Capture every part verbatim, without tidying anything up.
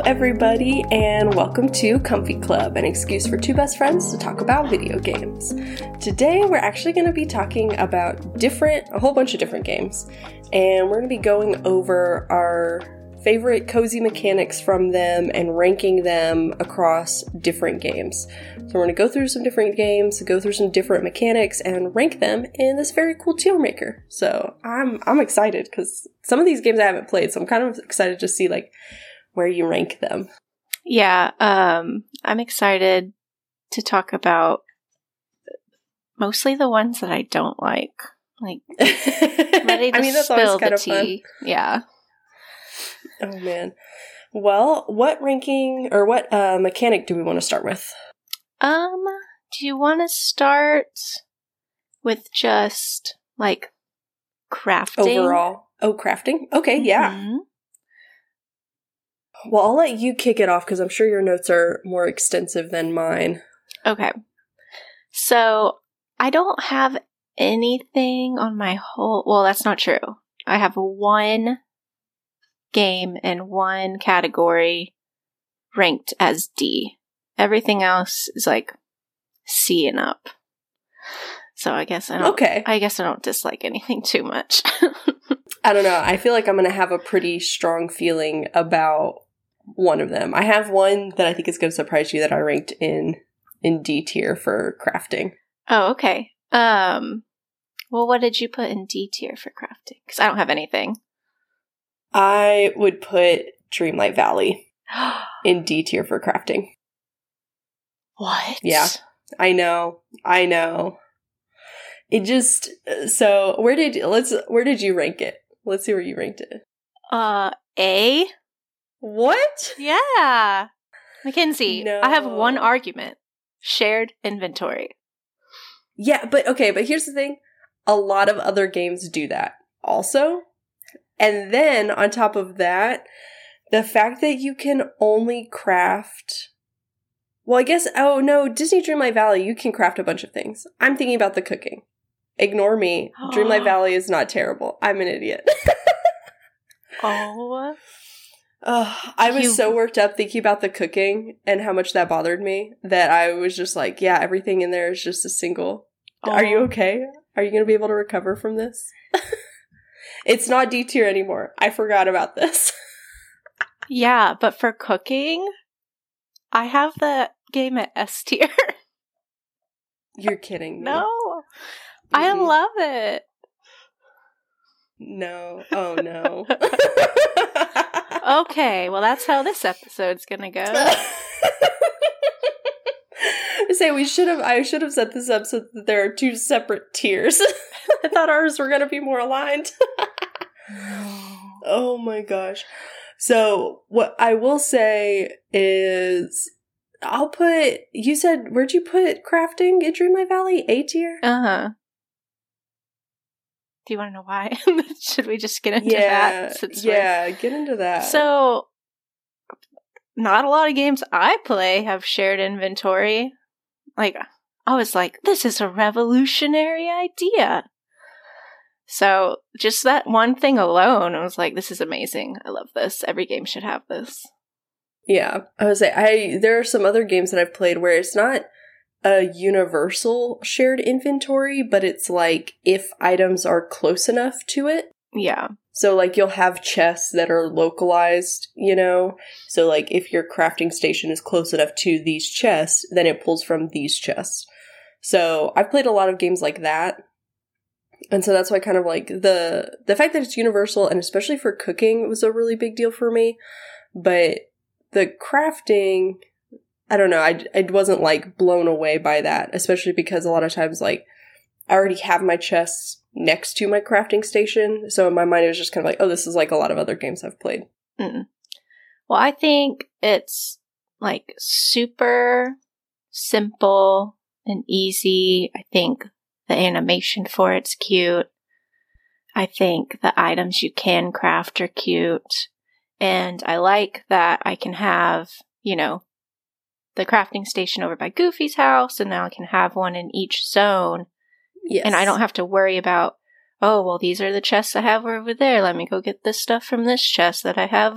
everybody, and welcome to Comfy Club, an excuse for two best friends to talk about video games. Today, we're actually going to be talking about different, a whole bunch of different games, and we're going to be going over our favorite cozy mechanics from them and ranking them across different games. So we're going to go through some different games, go through some different mechanics, and rank them in this very cool tier maker. So I'm I'm excited because some of these games I haven't played, so I'm kind of excited to see like where you rank them. Yeah, um, I'm excited to talk about mostly the ones that I don't like. Like, ready to I mean, that's spill always kind the of fun. tea. Yeah. Oh man. Well, what ranking or what uh, mechanic do we want to start with? Um, do you want to start with just like crafting overall? Oh, crafting. Okay, yeah. Mm-hmm. Well, I'll let you kick it off because I'm sure your notes are more extensive than mine. Okay. So, I don't have anything on my whole... Well, that's not true. I have one game and one category ranked as D. Everything else is like C and up. So, I guess I don't... Okay. I guess I don't dislike anything too much. I don't know. I feel like I'm going to have a pretty strong feeling about one of them. I have one that I think is going to surprise you that I ranked in in D tier for crafting. Oh, okay. Um, well, what did you put in D tier for crafting? Because I don't have anything. I would put Dreamlight Valley in D tier for crafting. What? Yeah, I know. I know. It just so where did let's where did you rank it? Let's see where you ranked it. Uh, A. What? Yeah. Mackenzie, No. I have one argument. Shared inventory. Yeah, but okay, but here's the thing. A lot of other games do that also. And then on top of that, the fact that you can only craft... Well, I guess, oh no, Disney Dreamlight Valley, you can craft a bunch of things. I'm thinking about the cooking. Ignore me. Dreamlight Valley is not terrible. I'm an idiot. Oh. Uh, I was You- so worked up thinking about the cooking and how much that bothered me that I was just like, yeah, everything in there is just a single. Oh. Are you okay? Are you going to be able to recover from this? It's not D tier anymore. I forgot about this. Yeah, but for cooking, I have the game at S tier. You're kidding me. No. I Mm-mm. love it. No. Oh, no. Okay, well, that's how this episode's gonna go. Say we should have. I should have set this up so that there are two separate tiers. I thought ours were gonna be more aligned. Oh my gosh! So what I will say is, I'll put. You said where'd you put crafting in Dreamlight Valley? A tier. Uh huh. Do you want to know why? Should we just get into Yeah, that? Since we're- yeah. Get into that. So, not a lot of games I play have shared inventory. Like, I was like, this is a revolutionary idea. So, just that one thing alone, I was like, this is amazing. I love this. Every game should have this. Yeah, I would say I. There are some other games that I've played where it's not a universal shared inventory, but it's like if items are close enough to it. Yeah. So like you'll have chests that are localized, you know? So like if your crafting station is close enough to these chests, then it pulls from these chests. So I've played a lot of games like that. And so that's why kind of like the the fact that it's universal and especially for cooking was a really big deal for me. But the crafting, I don't know, I, I wasn't, like, blown away by that, especially because a lot of times, like, I already have my chests next to my crafting station, so in my mind it was just kind of like, oh, this is like a lot of other games I've played. Mm. Well, I think it's, like, super simple and easy. I think the animation for it's cute. I think the items you can craft are cute. And I like that I can have, you know, the crafting station over by Goofy's house, and now I can have one in each zone. Yes. And I don't have to worry about, oh, well, these are the chests I have over there. Let me go get this stuff from this chest that I have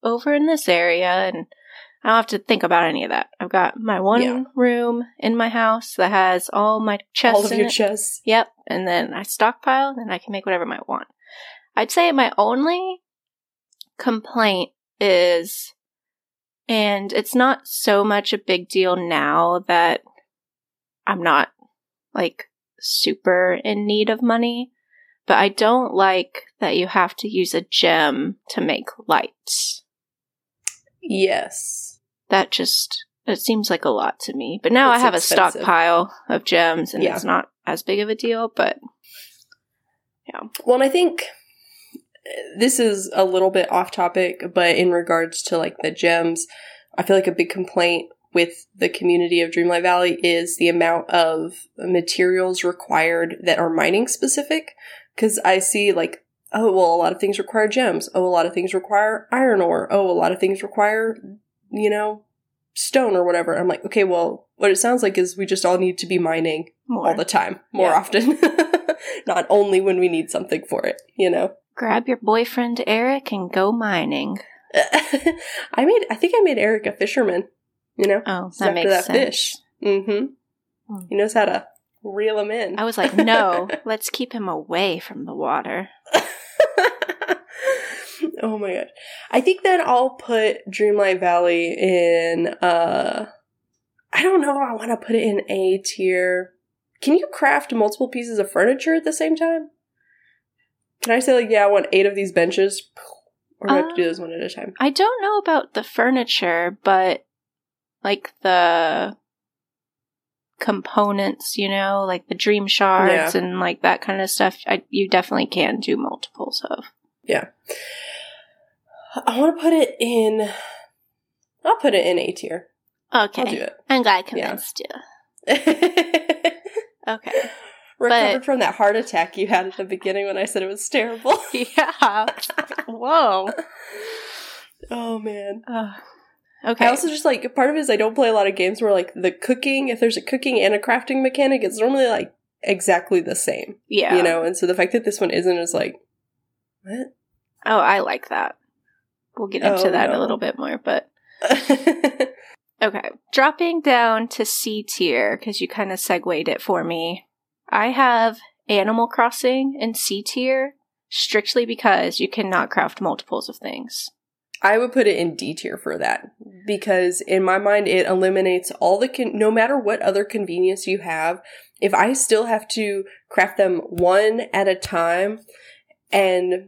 over in this area, and I don't have to think about any of that. I've got my one Yeah. room in my house that has all my chests All of in your it. chests. Yep, and then I stockpile, and then I can make whatever I want. I'd say my only complaint is, and it's not so much a big deal now that I'm not, like, super in need of money, but I don't like that you have to use a gem to make lights. Yes. That just, it seems like a lot to me. But now It's I have expensive. a stockpile of gems, and Yeah. it's not as big of a deal, but yeah. Well, and I think this is a little bit off topic, but in regards to like the gems, I feel like a big complaint with the community of Dreamlight Valley is the amount of materials required that are mining specific. Because I see like, oh, well, a lot of things require gems. Oh, a lot of things require iron ore. Oh, a lot of things require, you know, stone or whatever. I'm like, okay, well, what it sounds like is we just all need to be mining More. all the time, more Yeah. often. Not only when we need something for it, you know? Grab your boyfriend Eric and go mining. I made, I think I made Eric a fisherman, you know? Oh, Just that after makes that sense. fish. Mm-hmm. Hmm. He knows how to reel them in. I was like, no, let's keep him away from the water. Oh my gosh. I think that I'll put Dreamlight Valley in, uh, I don't know if I want to put it in A tier. Can you craft multiple pieces of furniture at the same time? Can I say, like, yeah, I want eight of these benches? Or do I have to do Uh, this one at a time? I don't know about the furniture, but like the components, you know, like the dream shards Yeah. and like that kind of stuff, I, you definitely can do multiples of. Yeah. I want to put it in, I'll put it in A tier. Okay. I'll do it. I'm glad I Yeah. convinced you. Okay. Recovered But- from that heart attack you had at the beginning when I said it was terrible. Yeah. Whoa. Oh, man. Uh, okay. I also just, like, part of it is I don't play a lot of games where, like, the cooking, if there's a cooking and a crafting mechanic, it's normally, like, exactly the same. yeah. You know? And so the fact that this one isn't is like, what? Oh, I like that. We'll get into Oh, that no. a little bit more, but okay. Dropping down to C tier, because you kind of segued it for me. I have Animal Crossing in C tier, strictly because you cannot craft multiples of things. I would put it in D tier for that. Because in my mind, it eliminates all the, con- no matter what other convenience you have, if I still have to craft them one at a time, and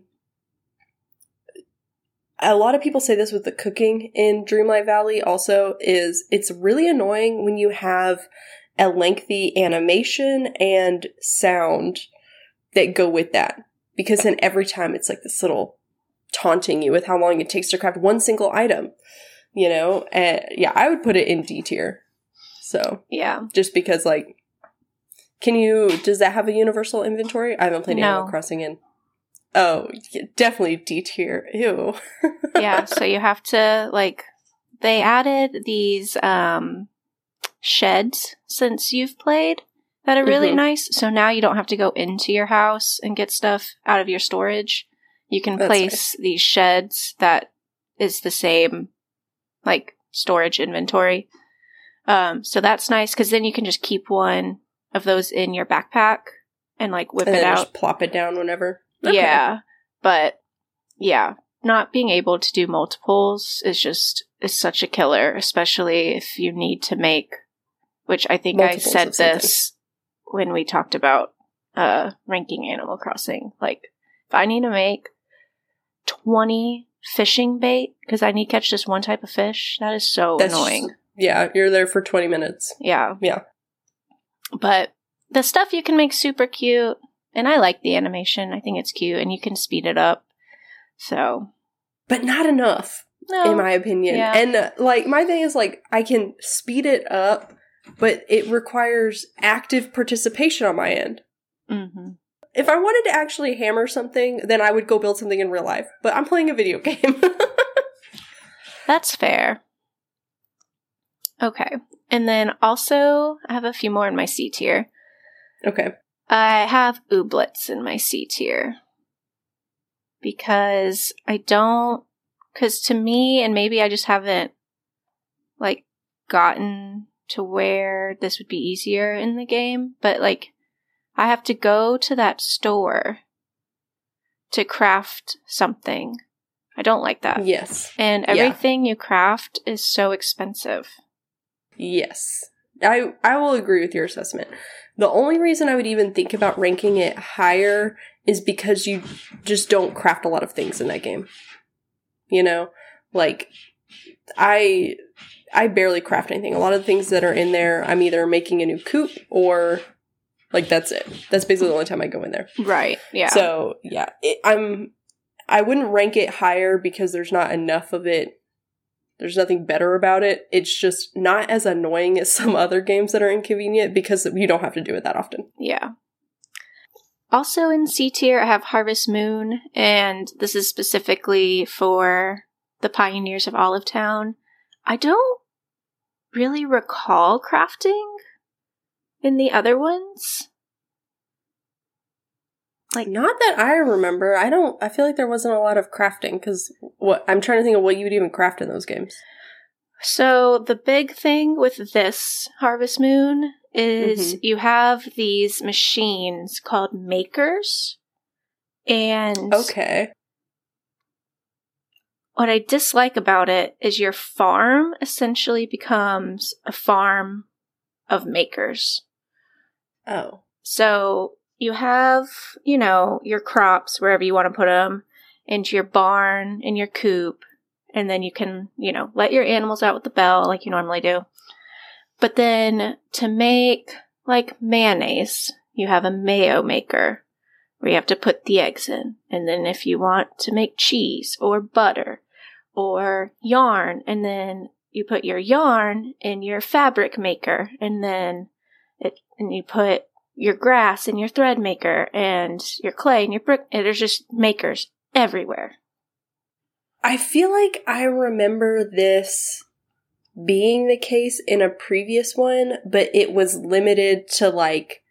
a lot of people say this with the cooking in Dreamlight Valley also, is it's really annoying when you have a lengthy animation and sound that go with that. Because then every time it's like this little taunting you with how long it takes to craft one single item. You know? And yeah, I would put it in D tier. So, Yeah. just because, like, can you, does that have a universal inventory? I haven't played No. Animal Crossing in. Oh, yeah, definitely D tier. Ew. Yeah, so you have to, like, they added these um, sheds since you've played that are really Mhm. nice. So now you don't have to go into your house and get stuff out of your storage. You can That's place these sheds that is the same, like, storage inventory. Um, so that's nice, because then you can just keep one of those in your backpack and, like, whip And it then out. just plop it down whenever. Okay. Yeah, but yeah, not being able to do multiples is just is such a killer, especially if you need to make, which I think Multiples I said of something. this when we talked about uh ranking Animal Crossing. Like, if I need to make twenty fishing bait because I need to catch just one type of fish, that is so That's annoying. just- yeah, you're there for twenty minutes. Yeah. Yeah. But the stuff you can make super cute, and I like the animation. I think it's cute, and you can speed it up. So, But not enough, no. in my opinion. Yeah. And, uh, like, my thing is, like, I can speed it up, but it requires active participation on my end. Mm-hmm. If I wanted to actually hammer something, then I would go build something in real life. But I'm playing a video game. That's fair. Okay. And then also, I have a few more in my C tier. Okay. I have ooblets in my C tier. Because I don't Because to me, and maybe I just haven't, like, gotten to where this would be easier in the game, but, like, I have to go to that store to craft something. I don't like that. Yes. And everything yeah. you craft is so expensive. Yes. I I will agree with your assessment. The only reason I would even think about ranking it higher is because you just don't craft a lot of things in that game. You know? Like, I I barely craft anything. A lot of the things that are in there, I'm either making a new coupe or, like, that's it. That's basically the only time I go in there. Right, yeah. So, yeah. It, I'm... I wouldn't rank it higher because there's not enough of it. There's nothing better about it. It's just not as annoying as some other games that are inconvenient because you don't have to do it that often. Yeah. Also in C tier, I have Harvest Moon, and this is specifically for the Pioneers of Olive Town. I don't really recall crafting in the other ones. Like, not that I remember. I don't, I feel like there wasn't a lot of crafting, because what, I'm trying to think of what you would even craft in those games. So, the big thing with this Harvest Moon is mm-hmm. you have these machines called makers, and... Okay. What I dislike about it is your farm essentially becomes a farm of makers. Oh. So... You have, you know, your crops wherever you want to put them, into your barn, in your coop, and then you can, you know, let your animals out with the bell like you normally do. But then to make, like, mayonnaise, you have a mayo maker where you have to put the eggs in. And then if you want to make cheese or butter or yarn, and then you put your yarn in your fabric maker, and then it, and you put your grass and your thread maker and your clay and your brick. There's just makers everywhere. I feel like I remember this being the case in a previous one, but it was limited to, like,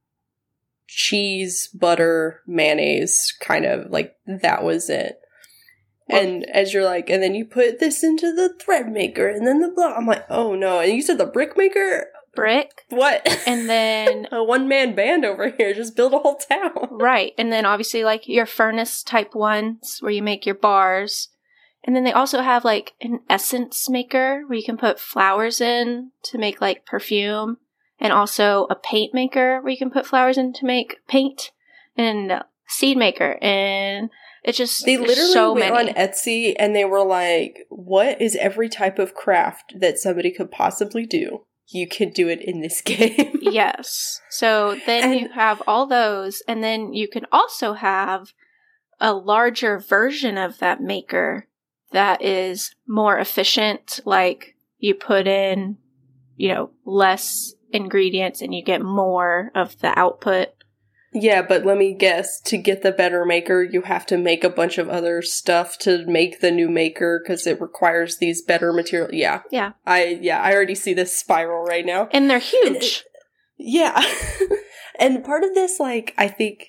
cheese, butter, mayonnaise, kind of. Like, that was it. Well, and as you're like, and then you put this into the thread maker, and then the blah. I'm like, oh no. And you said the brick maker? Brick. What? And then... a one-man band over here. Just build a whole town. Right. And then obviously, like, your furnace type ones where you make your bars. And then they also have, like, an essence maker where you can put flowers in to make, like, perfume. And also a paint maker where you can put flowers in to make paint. And a seed maker. And it's just They literally so went many. on Etsy and they were like, what is every type of craft that somebody could possibly do? You could do it in this game. Yes. So then and, you have all those, and then you can also have a larger version of that maker that is more efficient. Like, you put in, you know, less ingredients and you get more of the output. Yeah, but let me guess, to get the better maker, you have to make a bunch of other stuff to make the new maker, because it requires these better material. Yeah. Yeah. I, yeah, I already see this spiral right now. And they're huge. And it, yeah. And part of this, like, I think,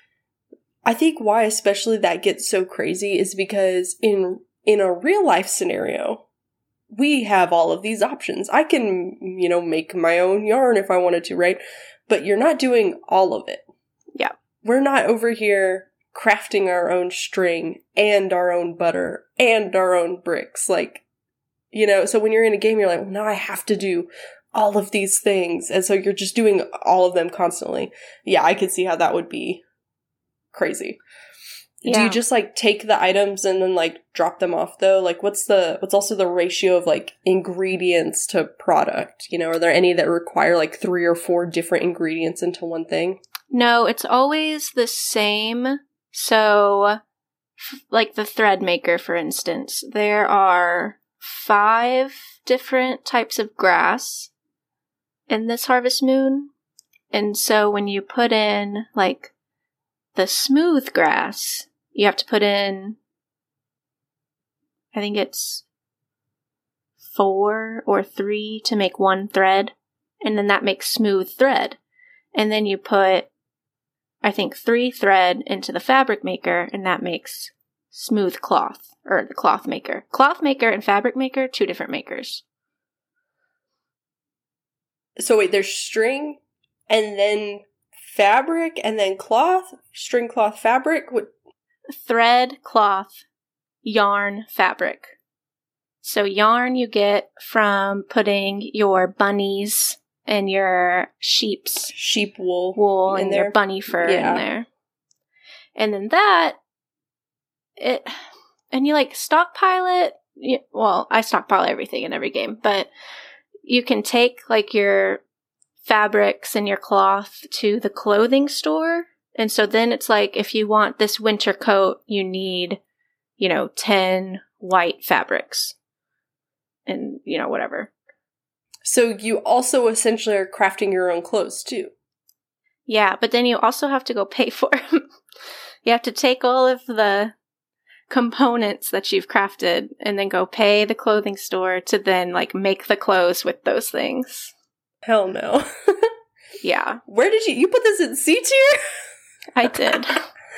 I think why especially that gets so crazy is because in, in a real life scenario, we have all of these options. I can, you know, make my own yarn if I wanted to, right? But you're not doing all of it. Yeah. We're not over here crafting our own string and our own butter and our own bricks. Like, you know, so when you're in a game, you're like, well, now I have to do all of these things. And so you're just doing all of them constantly. Yeah, I could see how that would be crazy. Yeah. Do you just, like, take the items and then, like, drop them off, though? Like, what's the, what's also the ratio of, like, ingredients to product? You know, are there any that require, like, three or four different ingredients into one thing? No, it's always the same. So, f- like the thread maker, for instance, there are five different types of grass in this Harvest Moon. And so when you put in, like, the smooth grass, you have to put in, I think it's four or three to make one thread. And then that makes smooth thread. And then you put, I think, three thread into the fabric maker, and that makes smooth cloth or the cloth maker. Cloth maker and fabric maker, two different makers. So wait, there's string and then fabric and then cloth? String, cloth, fabric? What? Thread, cloth, yarn, fabric. So yarn you get from putting your bunnies and your sheep's Sheep wool. wool in and there. your bunny fur Yeah. in there. And then that, it, and you like stockpile it. You, well, I stockpile everything in every game, but you can take like your fabrics and your cloth to the clothing store. And so then it's like, if you want this winter coat, you need, you know, ten white fabrics and, you know, whatever. So you also essentially are crafting your own clothes too. Yeah, but then you also have to go pay for them. You have to take all of the components that you've crafted and then go pay the clothing store to then, like, make the clothes with those things. Hell no. Yeah. Where did you... You put this in C tier? I did.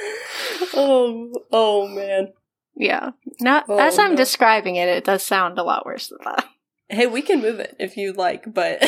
oh, oh man. Yeah. Not Oh, as I'm no. describing it, it does sound a lot worse than that. Hey, we can move it if you like, but...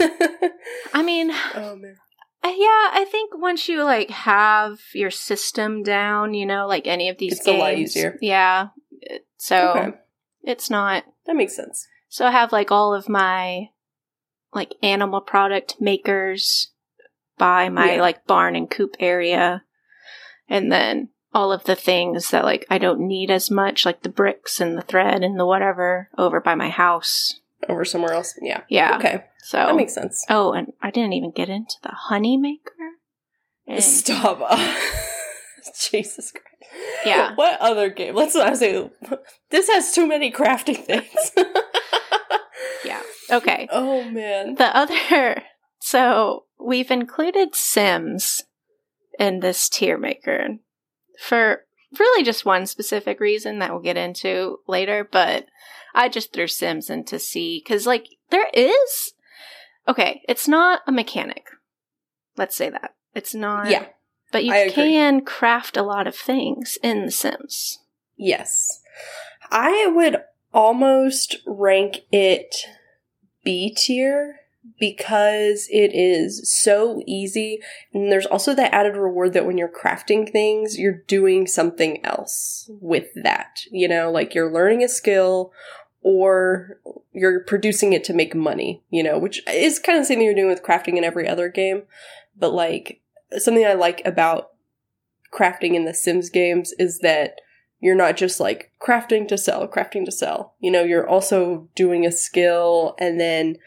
I mean... oh man. Uh, yeah, I think once you, like, have your system down, you know, like any of these It's games. a lot easier. Yeah. it- So, Okay. it's not. That makes sense. So I have, like, all of my, like, animal product makers by my, Yeah. like, barn and coop area. And then all of the things that, like, I don't need as much, like the bricks and the thread and the whatever, over by my house. Over somewhere else. Yeah. Yeah. Okay. So. That makes sense. Oh, and I didn't even get into the honey maker. And Stop. Jesus Christ. Yeah. What other game? Let's not say... This has too many crafting things. Yeah. Okay. Oh, man. The other, so we've included Sims in this tier maker for really just one specific reason that we'll get into later, but I just threw Sims into C because, like, there is, okay, it's not a mechanic. Let's say that. It's not. Yeah. But you I agree. can craft a lot of things in The Sims. Yes. I would almost rank it B tier because it is so easy. And there's also that added reward that when you're crafting things, you're doing something else with that. You know, like you're learning a skill or you're producing it to make money, you know, which is kind of the same thing you're doing with crafting in every other game. But like something I like about crafting in the Sims games is that you're not just like crafting to sell, crafting to sell. You know, you're also doing a skill. And then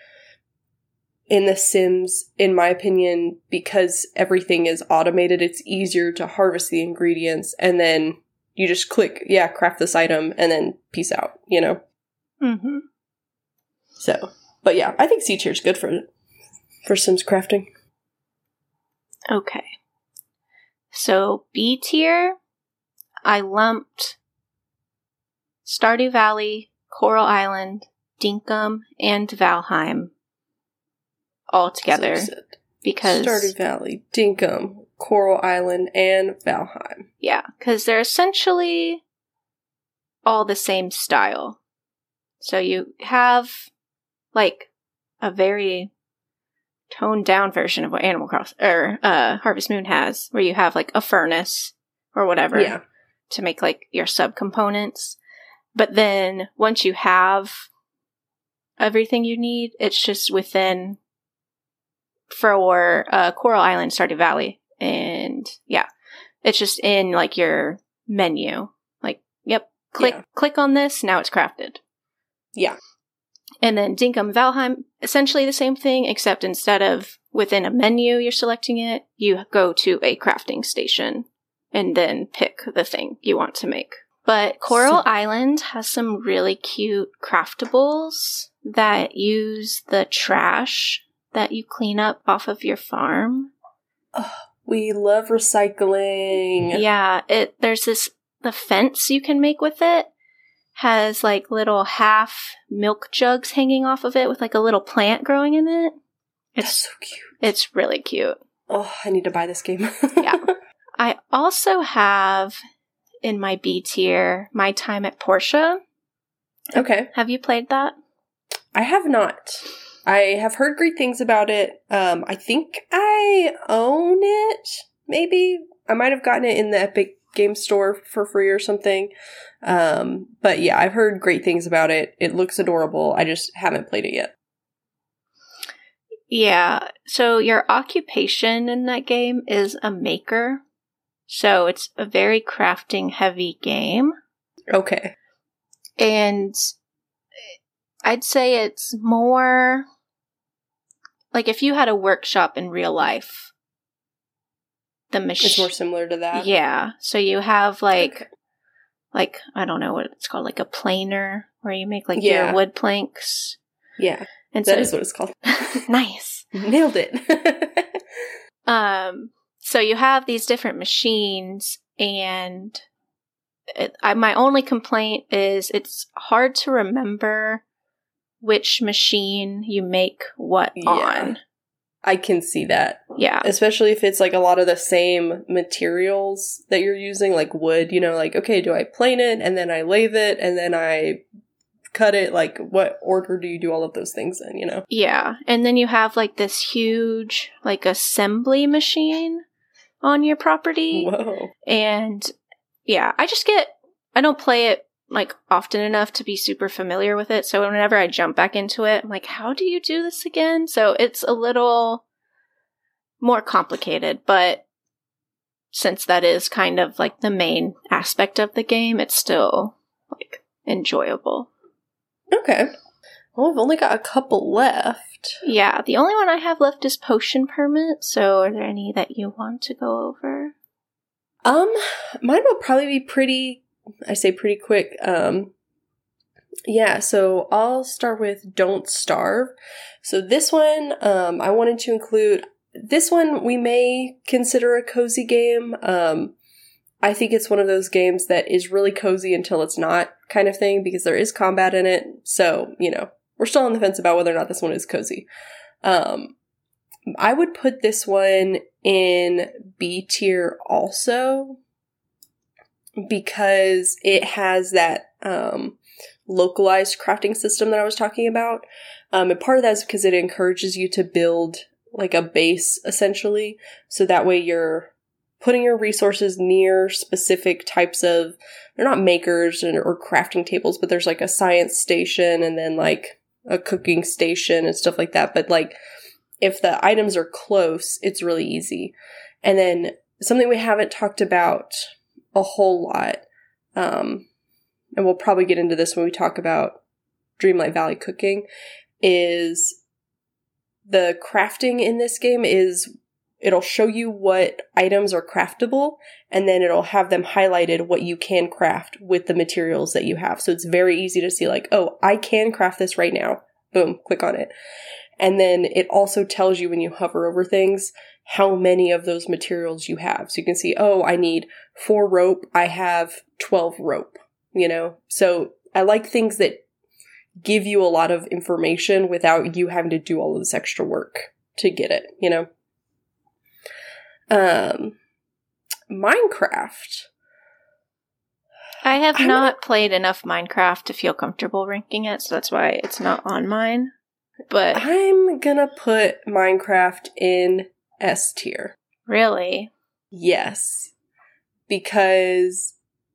in The Sims, in my opinion, because everything is automated, it's easier to harvest the ingredients. And then you just click, yeah, craft this item and then peace out, you know? Mm-hmm. So, but yeah, I think C tier is good for, for Sims crafting. Okay. So B tier, I lumped Stardew Valley, Coral Island, Dinkum, and Valheim all together So upset. because Stardew Valley, Dinkum, Coral Island, and Valheim. yeah, because they're essentially all the same style. So you have like a very toned down version of what Animal Crossing or uh, Harvest Moon has, where you have like a furnace or whatever Yeah. to make like your subcomponents. But then once you have everything you need, it's just within for uh, Coral Island, Stardew Valley, and yeah, it's just in like your menu. Like, yep, click Yeah. click on this. Now it's crafted. Yeah. And then Dinkum Valheim, essentially the same thing, except instead of within a menu you're selecting it, you go to a crafting station and then pick the thing you want to make. But Coral So- Island has some really cute craftables that use the trash that you clean up off of your farm. We love recycling. Yeah, it there's this the fence you can make with it has like little half milk jugs hanging off of it with like a little plant growing in it. That's It's so cute. it's really cute. Oh, I need to buy this game. Yeah. I also have in my B tier, My Time at Portia. Okay. Have you played that? I have not. I have heard great things about it. Um, I think I own it, maybe. I might have gotten it in the Epic Game Store for free or something. Um, but yeah, I've heard great things about it. It looks adorable. I just haven't played it yet. Yeah, so your occupation in that game is a maker. So it's a very crafting heavy game. Okay. And I'd say it's more like if you had a workshop in real life, the machine. It's more similar to that. Yeah. So you have like, Okay. like, I don't know what it's called, like a planer where you make like Yeah. your wood planks. Yeah. And That so, is what it's called. Nice. Nailed it. Um, so you have these different machines, and it, I, my only complaint is it's hard to remember which machine you make what Yeah. on. I can see that. Yeah. Especially if it's like a lot of the same materials that you're using, like wood, you know, like, okay, do I plane it and then I lathe it and then I cut it? Like, what order do you do all of those things in, you know? Yeah. And then you have like this huge, like, assembly machine on your property. Whoa. And yeah, I just get, I don't play it like often enough to be super familiar with it. So whenever I jump back into it, I'm like, how do you do this again? So it's a little more complicated, but since that is kind of like the main aspect of the game, it's still like enjoyable. Okay. Well, I've only got a couple left. Yeah, the only one I have left is Potion Permit. So are there any that you want to go over? Um, mine will probably be pretty, I say pretty quick. Um, yeah, so I'll start with Don't Starve. So this one, um, I wanted to include, this one we may consider a cozy game. Um, I think it's one of those games that is really cozy until it's not kind of thing, because there is combat in it. So, you know, we're still on the fence about whether or not this one is cozy. Um, I would put this one in B tier also, because it has that um, localized crafting system that I was talking about. Um, and part of that is because it encourages you to build like a base, essentially. So that way you're putting your resources near specific types of, they're not makers or, or crafting tables, but there's like a science station and then like a cooking station and stuff like that. But like, if the items are close, it's really easy. And then something we haven't talked about a whole lot, um, and we'll probably get into this when we talk about Dreamlight Valley cooking, is the crafting in this game is, it'll show you what items are craftable, and then it'll have them highlighted what you can craft with the materials that you have. So it's very easy to see like, oh, I can craft this right now. Boom, click on it. And then it also tells you when you hover over things how many of those materials you have. So you can see, oh, I need four rope. I have twelve rope, you know? So I like things that give you a lot of information without you having to do all of this extra work to get it, you know? Um, Minecraft. I have I'm not gonna- played enough Minecraft to feel comfortable ranking it, so that's why it's not on mine. But I'm gonna put Minecraft in S tier. really, Yes. Because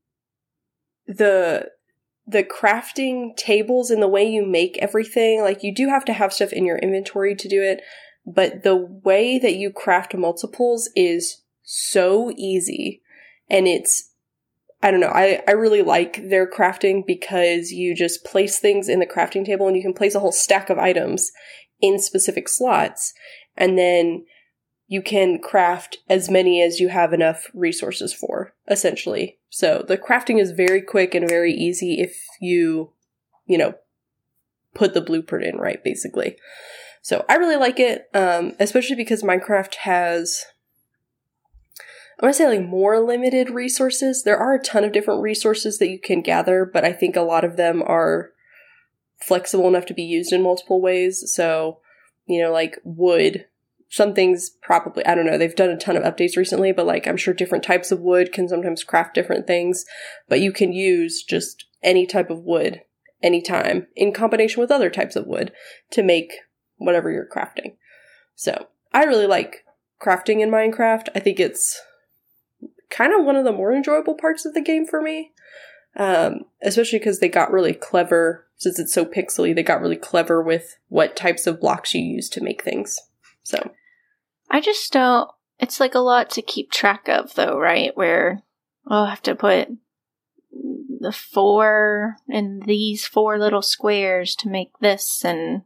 the the crafting tables and the way you make everything, like you do have to have stuff in your inventory to do it, but the way that you craft multiples is so easy. And it's, I don't know, I, I really like their crafting because you just place things in the crafting table and you can place a whole stack of items in specific slots. And then you can craft as many as you have enough resources for, essentially. So the crafting is very quick and very easy if you, you know, put the blueprint in right, basically. So I really like it, um, especially because Minecraft has, I want to say like more limited resources. There are a ton of different resources that you can gather, but I think a lot of them are flexible enough to be used in multiple ways. So, you know, like wood some things probably, I don't know, they've done a ton of updates recently, but like I'm sure different types of wood can sometimes craft different things, but you can use just any type of wood anytime in combination with other types of wood to make whatever you're crafting. So I really like crafting in Minecraft. I think it's kind of one of the more enjoyable parts of the game for me, um, especially because they got really clever. Since it's so pixely, they got really clever with what types of blocks you use to make things. So I just don't, it's like a lot to keep track of though, right? Where I'll have to put the four in these four little squares to make this, and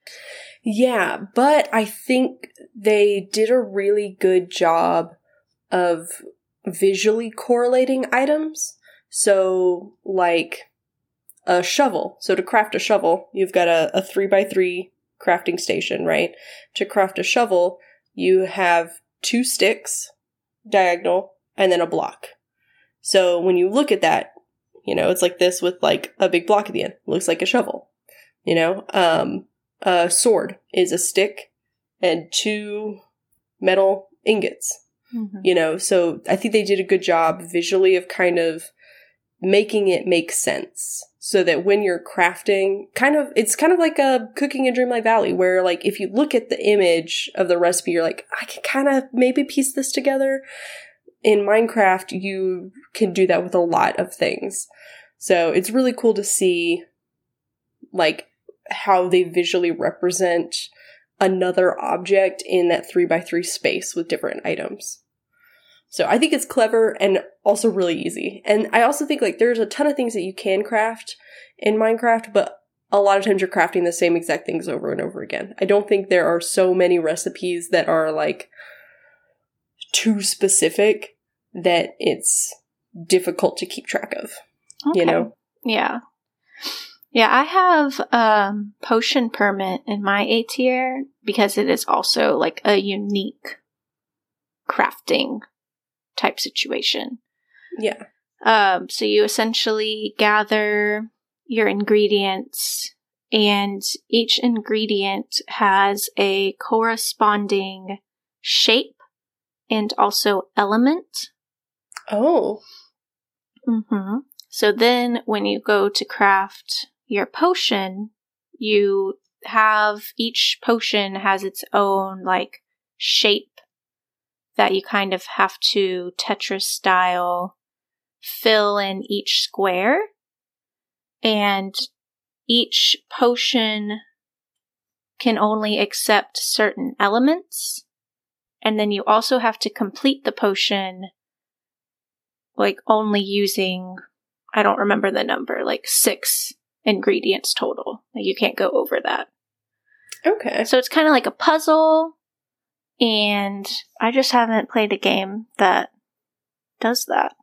yeah, but I think they did a really good job of visually correlating items. So like a shovel. So to craft a shovel, you've got a, a three by three crafting station, right? To craft a shovel, you have two sticks, diagonal, and then a block. So when you look at that, you know, it's like this with like a big block at the end. It looks like a shovel. You know, um, a sword is a stick and two metal ingots. Mm-hmm. You know, so I think they did a good job visually of kind of making it make sense so that when you're crafting, kind of, it's kind of like a cooking in Dreamlight Valley where like if you look at the image of the recipe, you're like, I can kind of maybe piece this together. In Minecraft, you can do that with a lot of things. So it's really cool to see like how they visually represent another object in that three by three space with different items. So I think it's clever and also really easy. And I also think like there's a ton of things that you can craft in Minecraft, but a lot of times you're crafting the same exact things over and over again. I don't think there are so many recipes that are like too specific that it's difficult to keep track of. Okay. You know? Yeah. Yeah, I have um potion permit in my A tier because it is also like a unique crafting type situation. Yeah. Um, so you essentially gather your ingredients, and each ingredient has a corresponding shape and also element. Oh. Mm-hmm. So then when you go to craft your potion, you have, each potion has its own like shape that you kind of have to Tetris style fill in each square, and each potion can only accept certain elements, and then you also have to complete the potion like only using, I don't remember the number, like six ingredients total. Like you can't go over that. Okay. So it's kind of like a puzzle, and I just haven't played a game that does that.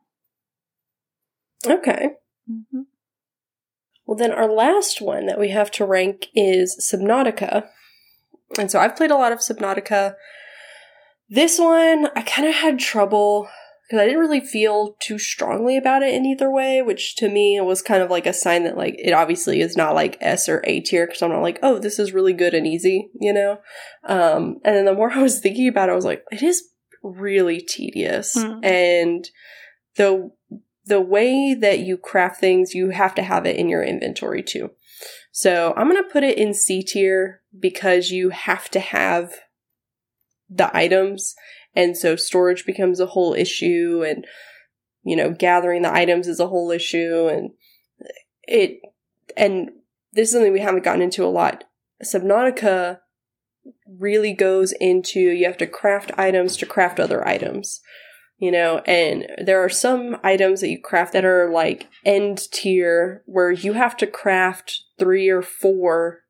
Okay. Mm-hmm. Well, then our last one that we have to rank is Subnautica. And so I've played a lot of Subnautica. This one, I kind of had trouble because I didn't really feel too strongly about it in either way, which to me was kind of like a sign that like it obviously is not like S or A tier, because I'm not like, oh, this is really good and easy, you know? Um, and then the more I was thinking about it, I was like, it is really tedious. Mm. And the the way that you craft things, you have to have it in your inventory too. So I'm going to put it in C tier because you have to have the items. And so storage becomes a whole issue, and, you know, gathering the items is a whole issue. And it, and this is something we haven't gotten into a lot. Subnautica really goes into, you have to craft items to craft other items, you know, and there are some items that you craft that are like end tier where you have to craft three or four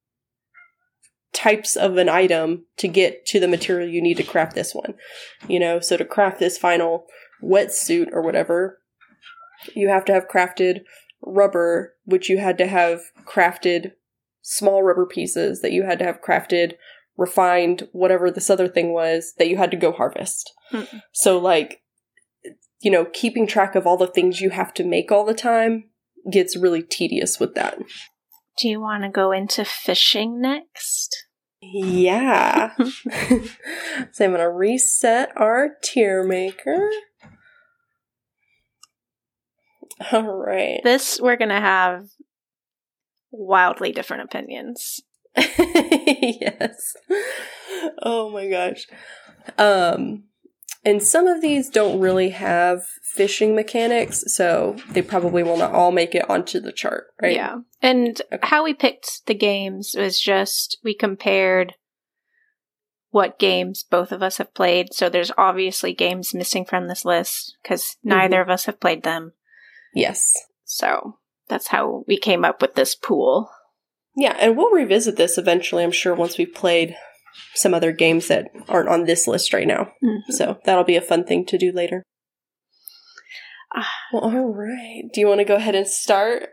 types of an item to get to the material you need to craft this one, you know. So to craft this final wetsuit or whatever, you have to have crafted rubber, which you had to have crafted small rubber pieces that you had to have crafted, refined, whatever this other thing was that you had to go harvest. Hmm. So like, you know, keeping track of all the things you have to make all the time gets really tedious with that. Do you want to go into fishing next? Yeah. So I'm going to reset our tier maker. All right. This, we're going to have wildly different opinions. Yes. Oh my gosh. Um, and some of these don't really have fishing mechanics, so they probably will not all make it onto the chart, right? Yeah. And Okay. how we picked the games was just, we compared what games both of us have played. So there's obviously games missing from this list because neither Mm-hmm. of us have played them. Yes. So that's how we came up with this pool. Yeah, and we'll revisit this eventually, I'm sure, once we've played some other games that aren't on this list right now. Mm-hmm. So that'll be a fun thing to do later. Well, all right. Do you want to go ahead and start?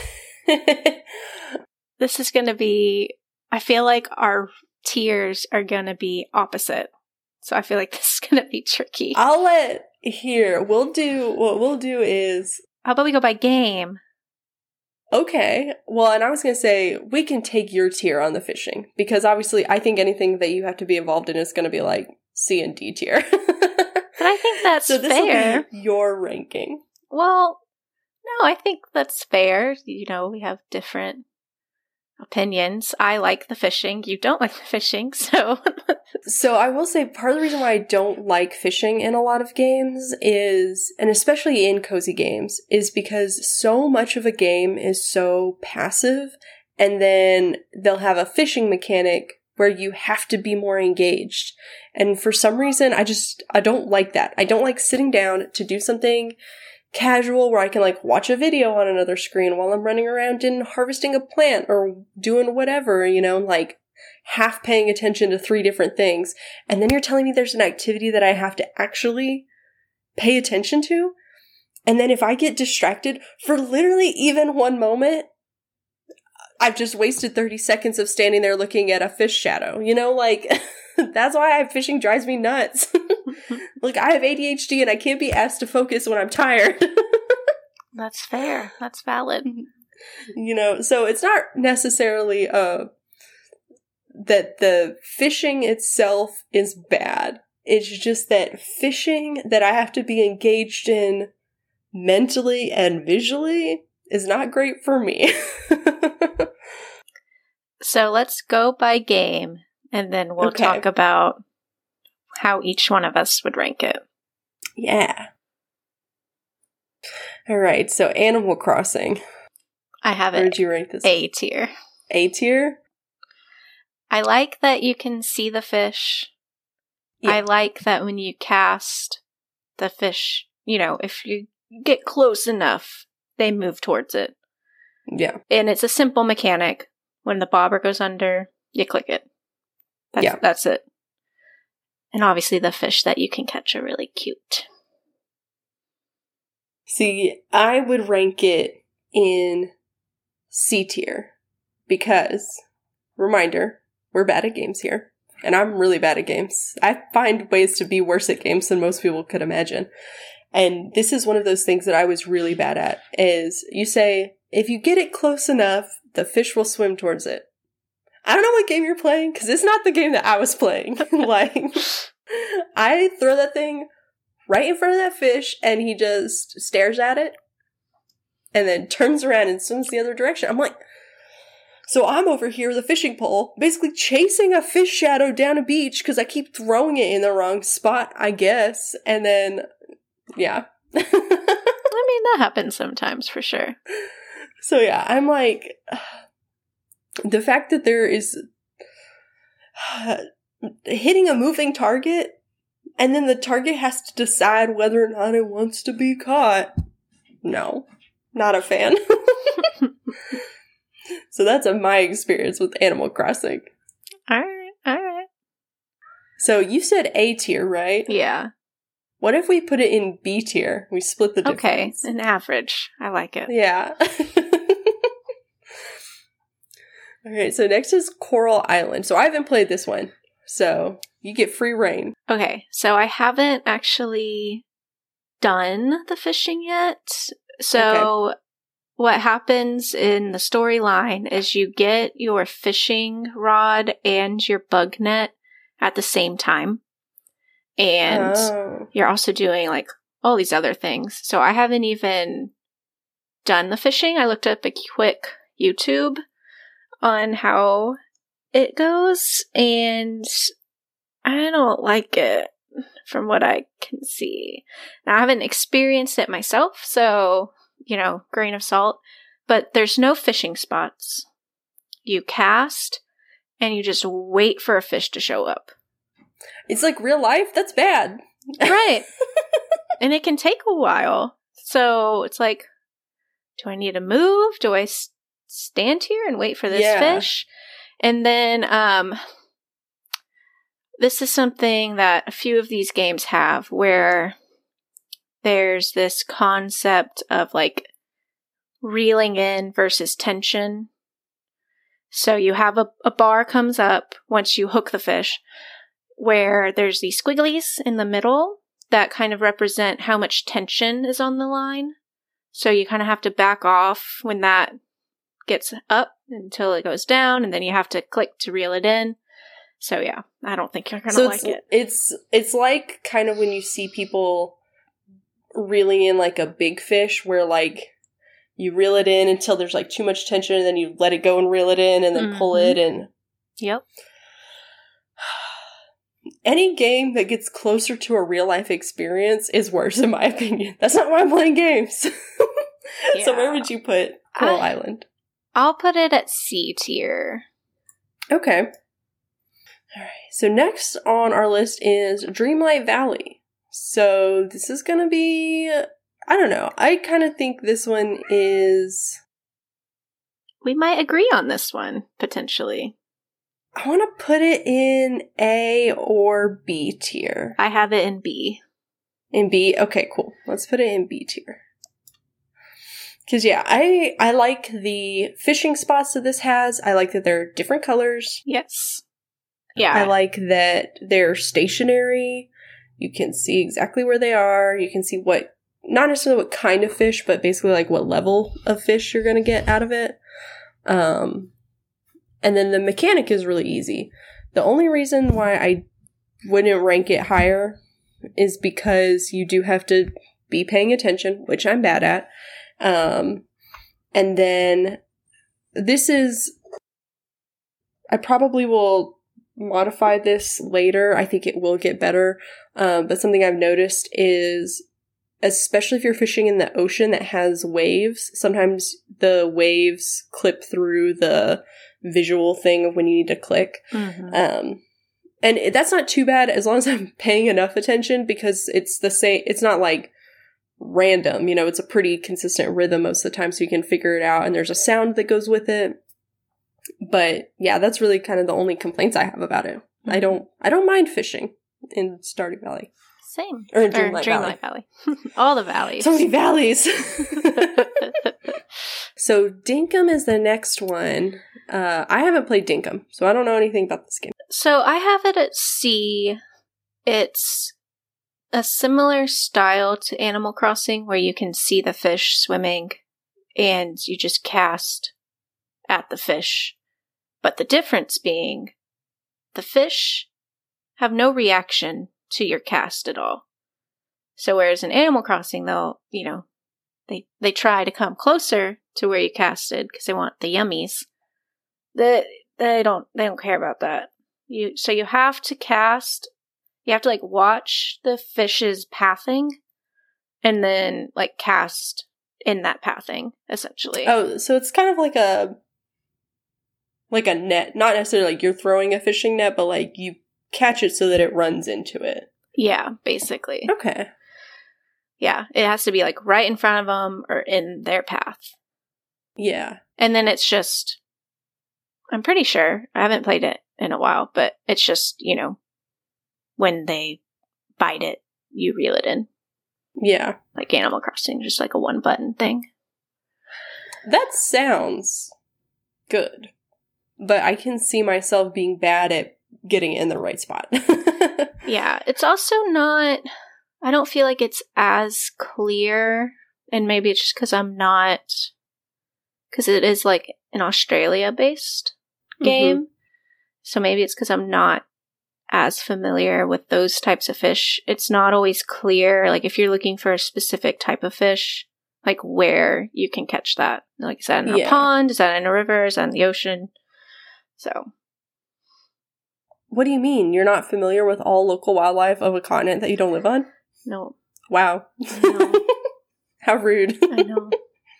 This is going to be, I feel like our tiers are going to be opposite. So I feel like this is going to be tricky. I'll let, here, we'll do, what we'll do is, How about we go by game? okay. Well, and I was going to say, we can take your tier on the fishing, because obviously I think anything that you have to be involved in is going to be like C and D tier. But I think that's so this fair. will be your ranking. Well, no, I think that's fair. You know, we have different opinions. I like the fishing. You don't like the fishing, so. So I will say part of the reason why I don't like fishing in a lot of games is, and especially in cozy games, is because so much of a game is so passive, and then they'll have a fishing mechanic where you have to be more engaged. And for some reason, I just, I don't like that. I don't like sitting down to do something casual where I can like watch a video on another screen while I'm running around and harvesting a plant or doing whatever, you know, like half paying attention to three different things. And then you're telling me there's an activity that I have to actually pay attention to. And then if I get distracted for literally even one moment, I've just wasted thirty seconds of standing there looking at a fish shadow, you know, like that's why fishing drives me nuts. Like I have A D H D and I can't be asked to focus when I'm tired. That's fair. That's valid. You know, so it's not necessarily uh that the fishing itself is bad. It's just that fishing that I have to be engaged in mentally and visually is not great for me. So let's go by game, and then we'll Okay. talk about how each one of us would rank it. Yeah. All right, so Animal Crossing. I have Where it did you rank this? A tier. A tier? I like that you can see the fish. Yeah. I like that when you cast the fish, you know, if you get close enough, they move towards it. Yeah. And it's a simple mechanic. When the bobber goes under, you click it. That's, Yeah. That's it. And obviously the fish that you can catch are really cute. See, I would rank it in C tier because, reminder, we're bad at games here. And I'm really bad at games. I find ways to be worse at games than most people could imagine. And this is one of those things that I was really bad at, is you say, if you get it close enough, the fish will swim towards it. I don't know what game you're playing, because it's not the game that I was playing. Like, I throw that thing right in front of that fish, and he just stares at it, and then turns around and swims the other direction. I'm like, so I'm over here with a fishing pole, basically chasing a fish shadow down a beach, because I keep throwing it in the wrong spot, I guess, and then, yeah. I mean, that happens sometimes, for sure. So yeah, I'm like, the fact that there is uh, hitting a moving target, and then the target has to decide whether or not it wants to be caught. No, not a fan. So that's a, my experience with Animal Crossing. Alright, alright. So you said A tier, right? Yeah. What if we put it in B tier? We split the Okay, difference. an average. I like it. Yeah. Okay, so next is Coral Island. So I haven't played this one. So you get free reign. Okay, so I haven't actually done the fishing yet. So what happens in the storyline is you get your fishing rod and your bug net at the same time. And Oh. you're also doing like all these other things. So I haven't even done the fishing. I looked up a quick YouTube on how it goes, and I don't like it from what I can see. Now, I haven't experienced it myself, so, you know, grain of salt. But there's no fishing spots. You cast, and you just wait for a fish to show up. It's like real life? That's bad. Right. And it can take a while. So it's like, do I need to move? Do I s- stand here and wait for this Yeah. fish? And then um, this is something that a few of these games have, where there's this concept of like reeling in versus tension. So you have a, a bar comes up once you hook the fish, where there's these squigglies in the middle that kind of represent how much tension is on the line. So you kind of have to back off when that gets up until it goes down, and then you have to click to reel it in. So yeah, I don't think you're going to So like it's, it. It's it's like kind of when you see people reeling in like a big fish, where like you reel it in until there's like too much tension, and then you let it go and reel it in, and then mm-hmm. pull it. And yep. Any game that gets closer to a real life experience is worse, in my opinion. That's not why I'm playing games. Yeah. So where would you put Coral I, Island? I'll put it at C tier. Okay. All right. So next on our list is Dreamlight Valley. So this is going to be, I don't know. I kind of think this one is... We might agree on this one, potentially. I want to put it in A or B tier. I have it in B. In B? Okay, cool. Let's put it in B tier. Because, yeah, I I like the fishing spots that this has. I like that they're different colors. Yes. Yeah. I like that they're stationary. You can see exactly where they are. You can see what, not necessarily what kind of fish, but basically like what level of fish you're going to get out of it. Um... And then the mechanic is really easy. The only reason why I wouldn't rank it higher is because you do have to be paying attention, which I'm bad at. Um, and then this is... I probably will modify this later. I think it will get better. Um, but something I've noticed is, especially if you're fishing in the ocean that has waves, sometimes the waves clip through the visual thing of when you need to click. Mm-hmm. Um, and it, that's not too bad as long as I'm paying enough attention, because it's the same, it's not like random, you know, it's a pretty consistent rhythm most of the time, so you can figure it out, and there's a sound that goes with it. But yeah, that's really kind of the only complaints I have about it. Mm-hmm. I don't, I don't mind fishing in Stardew Valley. Same. Or in Dreamlight, or Dreamlight Valley. Valley. All the valleys. So many valleys. So Dinkum is the next one. Uh, I haven't played Dinkum, so I don't know anything about this game. So I have it at C. It's a similar style to Animal Crossing, where you can see the fish swimming and you just cast at the fish. But the difference being, the fish have no reaction to your cast at all. So whereas in Animal Crossing, though, you know, they, they try to come closer to where you casted because they want the yummies. They, they don't they don't care about that. You so you have to cast. You have to like watch the fish's pathing, and then like cast in that pathing essentially. Oh, so it's kind of like a like a net, not necessarily like you're throwing a fishing net, but like you catch it so that it runs into it. Yeah, basically. Okay. Yeah, it has to be like right in front of them or in their path. Yeah. And then it's just, I'm pretty sure, I haven't played it in a while, but it's just, you know, when they bite it, you reel it in. Yeah. Like Animal Crossing, just like a one button thing. That sounds good. But I can see myself being bad at getting it in the right spot. Yeah, it's also not, I don't feel like it's as clear, and maybe it's just because I'm not because it is like an Australia-based game. Mm-hmm. So maybe it's because I'm not as familiar with those types of fish. It's not always clear, like if you're looking for a specific type of fish, like where you can catch that. Like, is that in a yeah. pond? Is that in a river? Is that in the ocean? So. What do you mean? You're not familiar with all local wildlife of a continent that you don't live on? No. Wow. No. How rude. I know.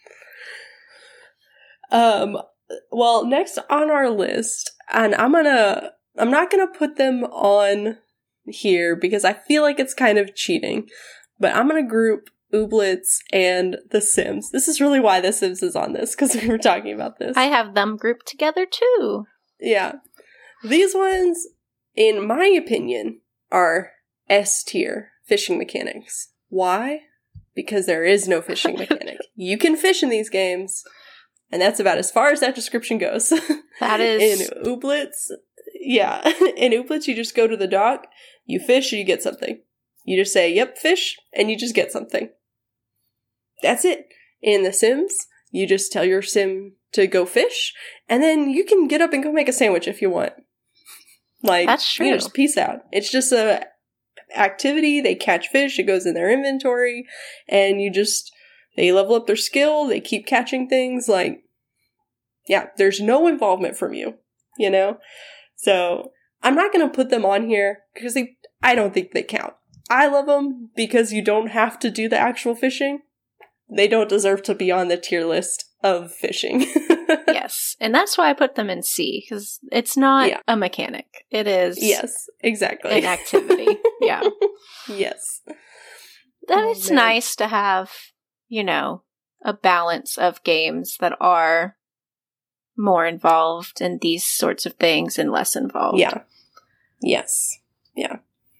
um, well, next on our list, and I'm gonna, I'm not gonna put them on here because I feel like it's kind of cheating, but I'm gonna group Ooblets and The Sims. This is really why The Sims is on this, because we were talking about this. I have them grouped together too. Yeah. These ones, in my opinion, are S tier fishing mechanics. Why? Because there is no fishing mechanic. You can fish in these games, and that's about as far as that description goes. That is... In Ooblets, yeah. In Ooblets, you just go to the dock, you fish, and you get something. You just say, yep, fish, and you just get something. That's it. In The Sims, you just tell your sim to go fish, and then you can get up and go make a sandwich if you want. Like, that's true. You know, just peace out. It's just a activity. They catch fish. It goes in their inventory, and you just they level up their skill. They keep catching things. Like, yeah, there's no involvement from you. You know, so I'm not gonna put them on here because they. I don't think they count. I love them because you don't have to do the actual fishing. They don't deserve to be on the tier list of fishing. Yes, and that's why I put them in C, because it's not yeah. a mechanic. It is yes, exactly an activity. Yeah. Yes. That oh, it's man. nice to have, you know, a balance of games that are more involved in these sorts of things and less involved. Yeah. Yes. Yeah.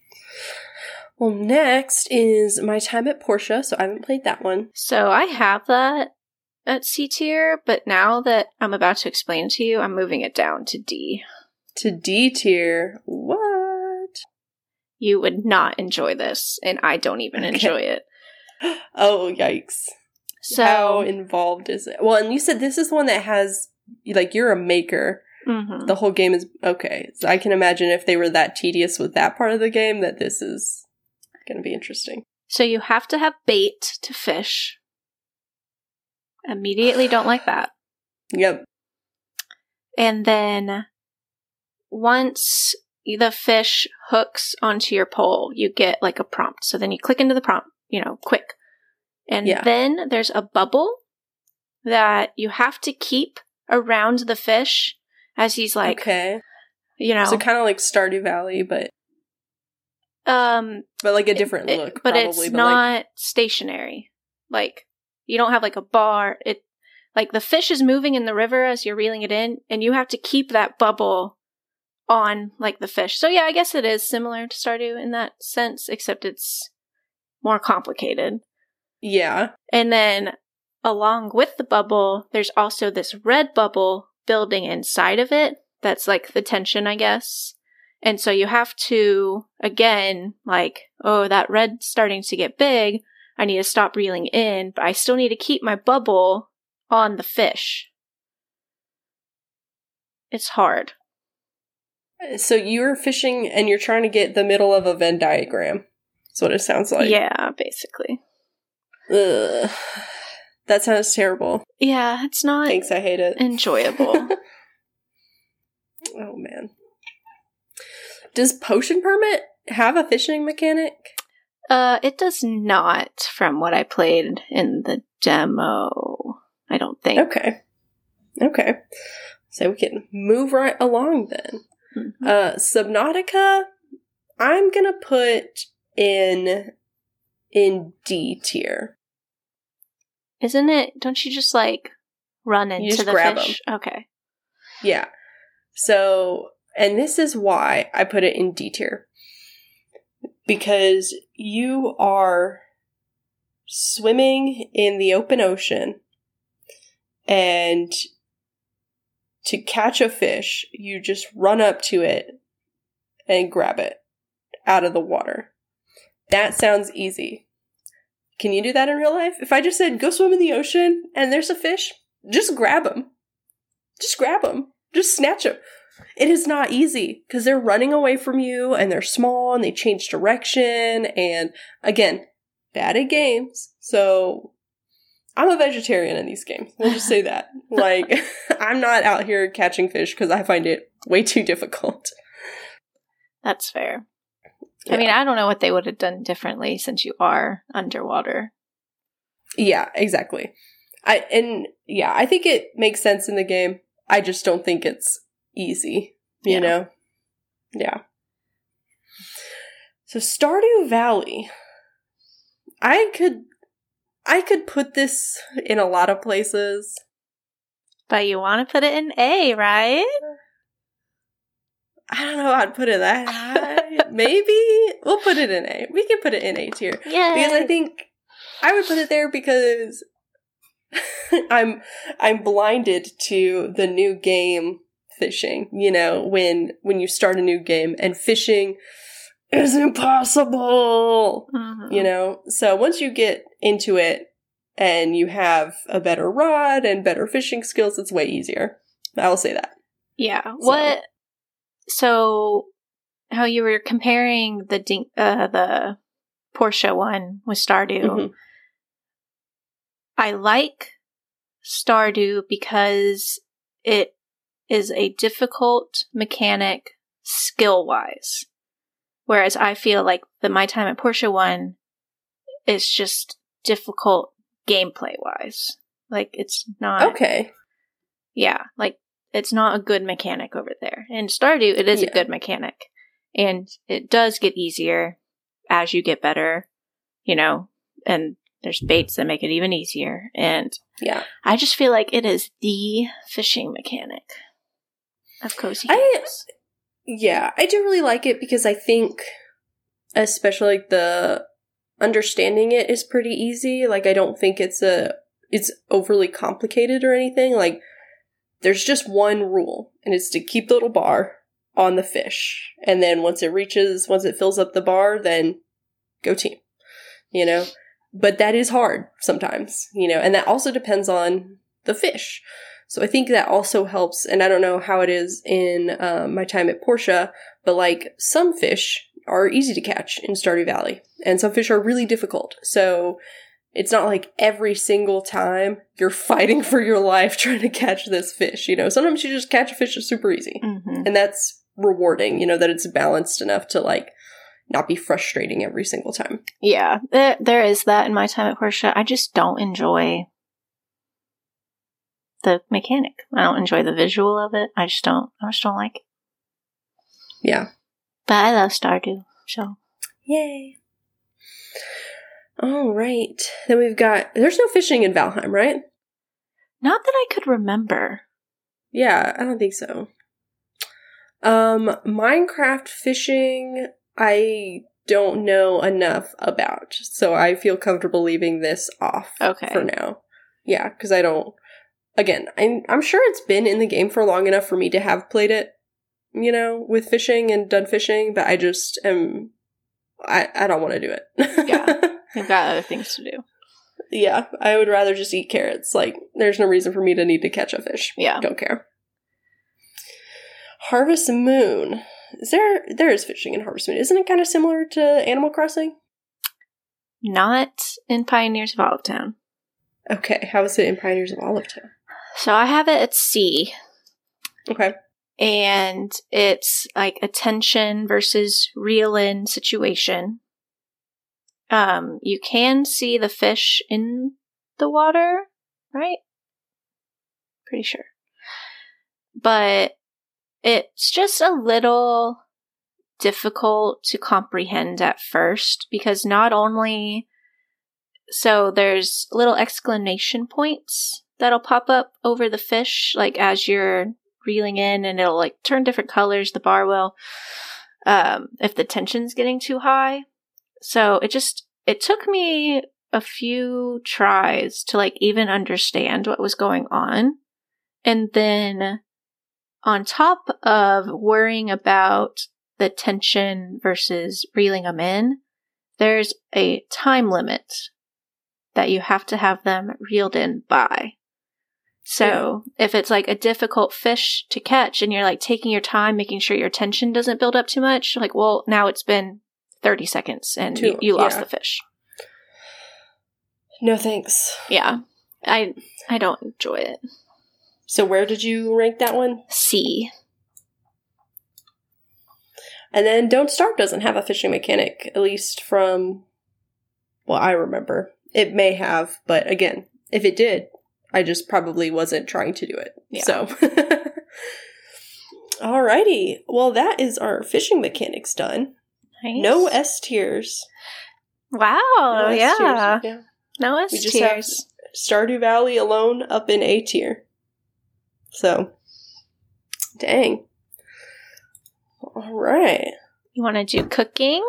Well, next is My Time at Portia, so I haven't played that one. So I have that at C tier, but now that I'm about to explain it to you, I'm moving it down to D. To D tier? What? You would not enjoy this, and I don't even okay. enjoy it. Oh, yikes. So, how involved is it? Well, and you said this is one that has, like, you're a maker. Mm-hmm. The whole game is, okay. So I can imagine if they were that tedious with that part of the game, that this is going to be interesting. So you have to have bait to fish. Immediately don't like that. Yep. And then once the fish hooks onto your pole, you get like a prompt. So then you click into the prompt, you know, quick. And yeah. then there's a bubble that you have to keep around the fish as he's like, okay. you know. So kind of like Stardew Valley, but um, but like a different it, look, but probably. It's but not like stationary. Like, you don't have like a bar. It like the fish is moving in the river as you're reeling it in, and you have to keep that bubble on like the fish. So yeah, I guess it is similar to Stardew in that sense, except it's more complicated. Yeah. And then along with the bubble, there's also this red bubble building inside of it. That's like the tension, I guess. And so you have to, again, like, oh, that red's starting to get big. I need to stop reeling in, but I still need to keep my bubble on the fish. It's hard. So you're fishing and you're trying to get the middle of a Venn diagram. That's what it sounds like. Yeah, basically. Ugh. That sounds terrible. Yeah, it's not Thanks, I hate it. enjoyable. Oh, man. Does Potion Permit have a fishing mechanic? Uh, it does not, from what I played in the demo. I don't think. Okay. Okay. So we can move right along then. Mm-hmm. Uh, Subnautica, I'm gonna put in in D tier. Isn't it? Don't you just like run into you just the grab fish? Them. Okay. Yeah. So, and this is why I put it in D tier. Because you are swimming in the open ocean, and to catch a fish, you just run up to it and grab it out of the water. That sounds easy. Can you do that in real life? If I just said, go swim in the ocean and there's a fish, just grab them. Just grab them. Just snatch them. It is not easy because they're running away from you and they're small and they change direction. And again, bad at games. So I'm a vegetarian in these games. We'll just say that. Like, I'm not out here catching fish because I find it way too difficult. That's fair. Yeah. I mean, I don't know what they would have done differently since you are underwater. Yeah, exactly. I and yeah, I think it makes sense in the game. I just don't think it's easy, you Yeah. know? Yeah. So Stardew Valley. I could I could put this in a lot of places. But you want to put it in A, right? I don't know how to put it that high. Maybe we'll put it in A. We can put it in A tier. Yeah. Because I think I would put it there because I'm I'm blinded to the new game fishing. You know, when when you start a new game and fishing is impossible. Mm-hmm. You know? So once you get into it and you have a better rod and better fishing skills, it's way easier. I will say that. Yeah. So. What so how you were comparing the dink, uh the Porsche one with Stardew. Mm-hmm. I like Stardew because it is a difficult mechanic skill-wise. Whereas I feel like the My Time at Porsche one is just difficult gameplay-wise. Like, it's not... Okay. Yeah, like, it's not a good mechanic over there. In Stardew, it is Yeah. a good mechanic. And it does get easier as you get better, you know, and there's baits that make it even easier. And Yeah. I just feel like it is the fishing mechanic of Cozy I- Games. Yeah, I do really like it because I think, especially like the understanding it is pretty easy. Like, I don't think it's a it's overly complicated or anything. Like, there's just one rule, and it's to keep the little bar on the fish, and then once it reaches, once it fills up the bar, then go team. You know, but that is hard sometimes. You know, and that also depends on the fish. So I think that also helps, and I don't know how it is in um, My Time at Porsche, but like some fish are easy to catch in Stardew Valley, and some fish are really difficult. So it's not like every single time you're fighting for your life trying to catch this fish, you know. Sometimes you just catch a fish that's super easy, Mm-hmm. and that's rewarding, you know, that it's balanced enough to like not be frustrating every single time. Yeah, there, there is that in My Time at Porsche. I just don't enjoy the mechanic. I don't enjoy the visual of it. I just don't, I just don't like it. Yeah. But I love Stardew, so. Yay. All right. Then we've got, there's no fishing in Valheim, right? Not that I could remember. Yeah, I don't think so. Um, Minecraft fishing, I don't know enough about, so I feel comfortable leaving this off Okay. for now. Yeah, because I don't, again, I'm, I'm sure it's been in the game for long enough for me to have played it, you know, with fishing and done fishing, but I just am, I, I don't want to do it. Yeah. We've got other things to do. Yeah, I would rather just eat carrots. Like, there's no reason for me to need to catch a fish. Yeah. Don't care. Harvest Moon. Is there, there is fishing in Harvest Moon. Isn't it kind of similar to Animal Crossing? Not in Pioneers of Olive Town. Okay, how is it in Pioneers of Olive Town? So I have it at C. Okay. And it's like a tension versus reel in situation. Um, you can see the fish in the water, right? Pretty sure. But it's just a little difficult to comprehend at first because not only, so there's little exclamation points that'll pop up over the fish, like as you're reeling in, and it'll like turn different colors, the bar will, um, if the tension's getting too high. So it just, it took me a few tries to like even understand what was going on. And then on top of worrying about the tension versus reeling them in, there's a time limit that you have to have them reeled in by. So yeah. if it's like a difficult fish to catch and you're like taking your time, making sure your tension doesn't build up too much, like, well, now it's been thirty seconds and too, you, you lost yeah. the fish. No thanks. Yeah. I I don't enjoy it. So where did you rank that one? C. And then Don't Starve doesn't have a fishing mechanic, at least from, well, I remember. It may have, but again, if it did, I just probably wasn't trying to do it. Yeah. So, alrighty. Well, that is our fishing mechanics done. Nice. No S tiers. Wow. No S yeah. Tiers. Yeah. No S we just tiers. Have Stardew Valley alone up in A tier. So, dang. All right. You want to do cooking?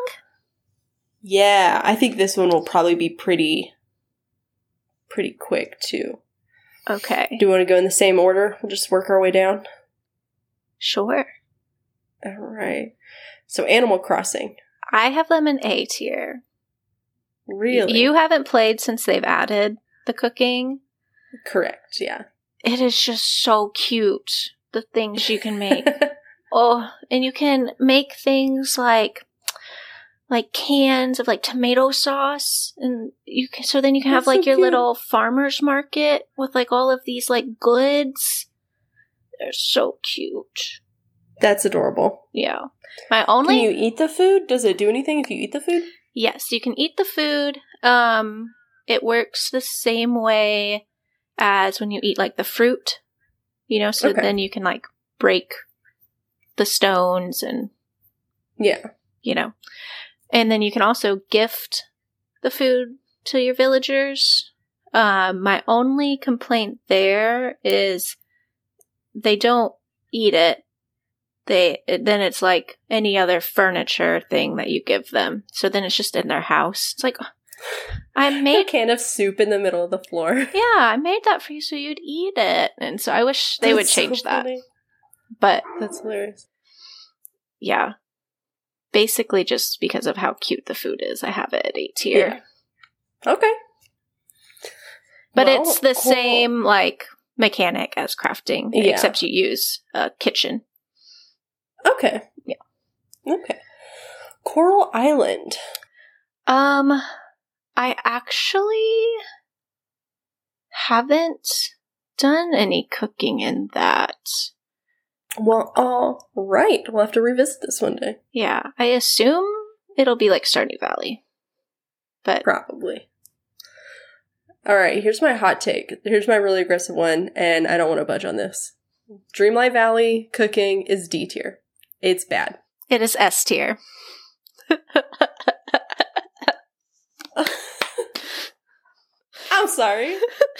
Yeah, I think this one will probably be pretty, pretty quick too. Okay. Do you want to go in the same order? We'll just work our way down. Sure. All right. So, Animal Crossing. I have them in A tier. Really? You haven't played since they've added the cooking? Correct, yeah. It is just so cute, the things you can make. Oh, and you can make things like like cans of like tomato sauce, and you can so then you can That's have like so your cute. Little farmer's market with like all of these like goods. They're so cute. That's adorable. Yeah. My only Can you eat the food? Does it do anything if you eat the food? Yes, you can eat the food. Um it works the same way as when you eat like the fruit. You know, so okay. then you can like break the stones and yeah. You know. And then you can also gift the food to your villagers. Uh, my only complaint there is they don't eat it. They then it's like any other furniture thing that you give them. So then it's just in their house. It's like I made a can of soup in the middle of the floor. Yeah, I made that for you so you'd eat it. And so I wish they That's would change so that. But That's hilarious. Yeah. Basically just because of how cute the food is. I have it at A tier. Yeah. Okay. But well, it's the cool. same, like, mechanic as crafting, yeah. except you use a kitchen. Okay. Yeah. Okay. Coral Island. Um, I actually haven't done any cooking in that. Well, all right. We'll have to revisit this one day. Yeah, I assume it'll be like Stardew Valley. But probably. All right, here's my hot take. Here's my really aggressive one, and I don't want to budge on this. Dreamlight Valley cooking is D tier. It's bad. It is S tier. I'm sorry.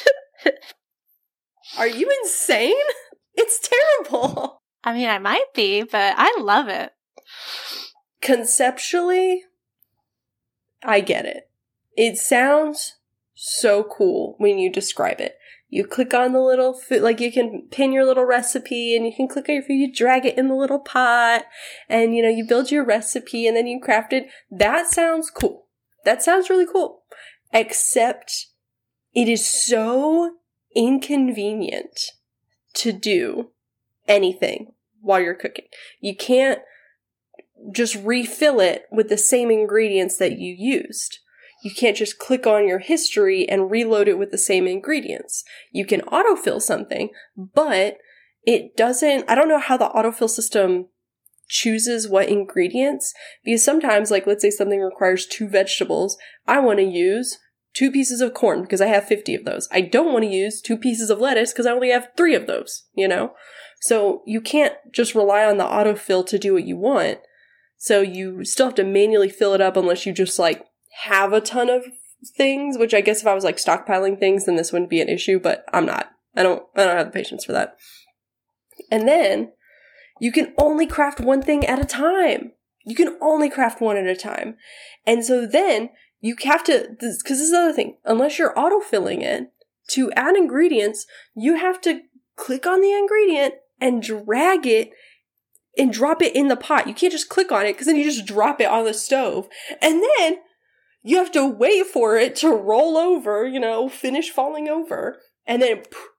Are you insane? It's terrible. I mean, I might be, but I love it. Conceptually, I get it. It sounds so cool when you describe it. You click on the little food, like you can pin your little recipe and you can click on your food, you drag it in the little pot and, you know, you build your recipe and then you craft it. That sounds cool. That sounds really cool. Except it is so inconvenient to do anything while you're cooking. You can't just refill it with the same ingredients that you used. You can't just click on your history and reload it with the same ingredients. You can autofill something, but it doesn't, I don't know how the autofill system chooses what ingredients, because sometimes, like, let's say something requires two vegetables. I want to use two pieces of corn because I have fifty of those. I don't want to use two pieces of lettuce because I only have three of those, you know? So you can't just rely on the autofill to do what you want. So you still have to manually fill it up unless you just, like, have a ton of things, which I guess if I was, like, stockpiling things, then this wouldn't be an issue, but I'm not. I don't, I don't have the patience for that. And then you can only craft one thing at a time. You can only craft one at a time. And so then you have to, because this, this is the other thing, unless you're autofilling it, to add ingredients, you have to click on the ingredient and drag it and drop it in the pot. You can't just click on it because then you just drop it on the stove. And then you have to wait for it to roll over, you know, finish falling over. And then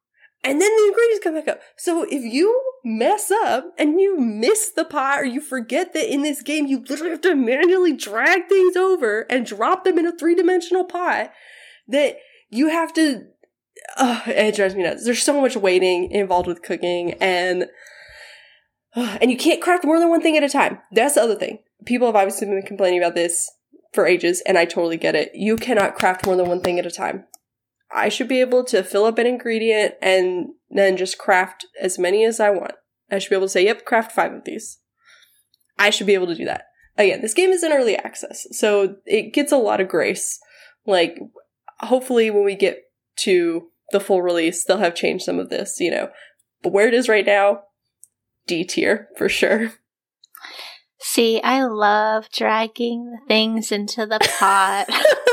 And then the ingredients come back up. So if you mess up and you miss the pot or you forget that in this game you literally have to manually drag things over and drop them in a three-dimensional pot, that you have to... Uh, it drives me nuts. There's so much waiting involved with cooking, and uh, and you can't craft more than one thing at a time. That's the other thing. People have obviously been complaining about this for ages, and I totally get it. You cannot craft more than one thing at a time. I should be able to fill up an ingredient and then just craft as many as I want. I should be able to say, yep, craft five of these. I should be able to do that. Again, this game is in early access, so it gets a lot of grace. Like, hopefully when we get to the full release, they'll have changed some of this, you know. But where it is right now, D tier, for sure. See, I love dragging things into the pot.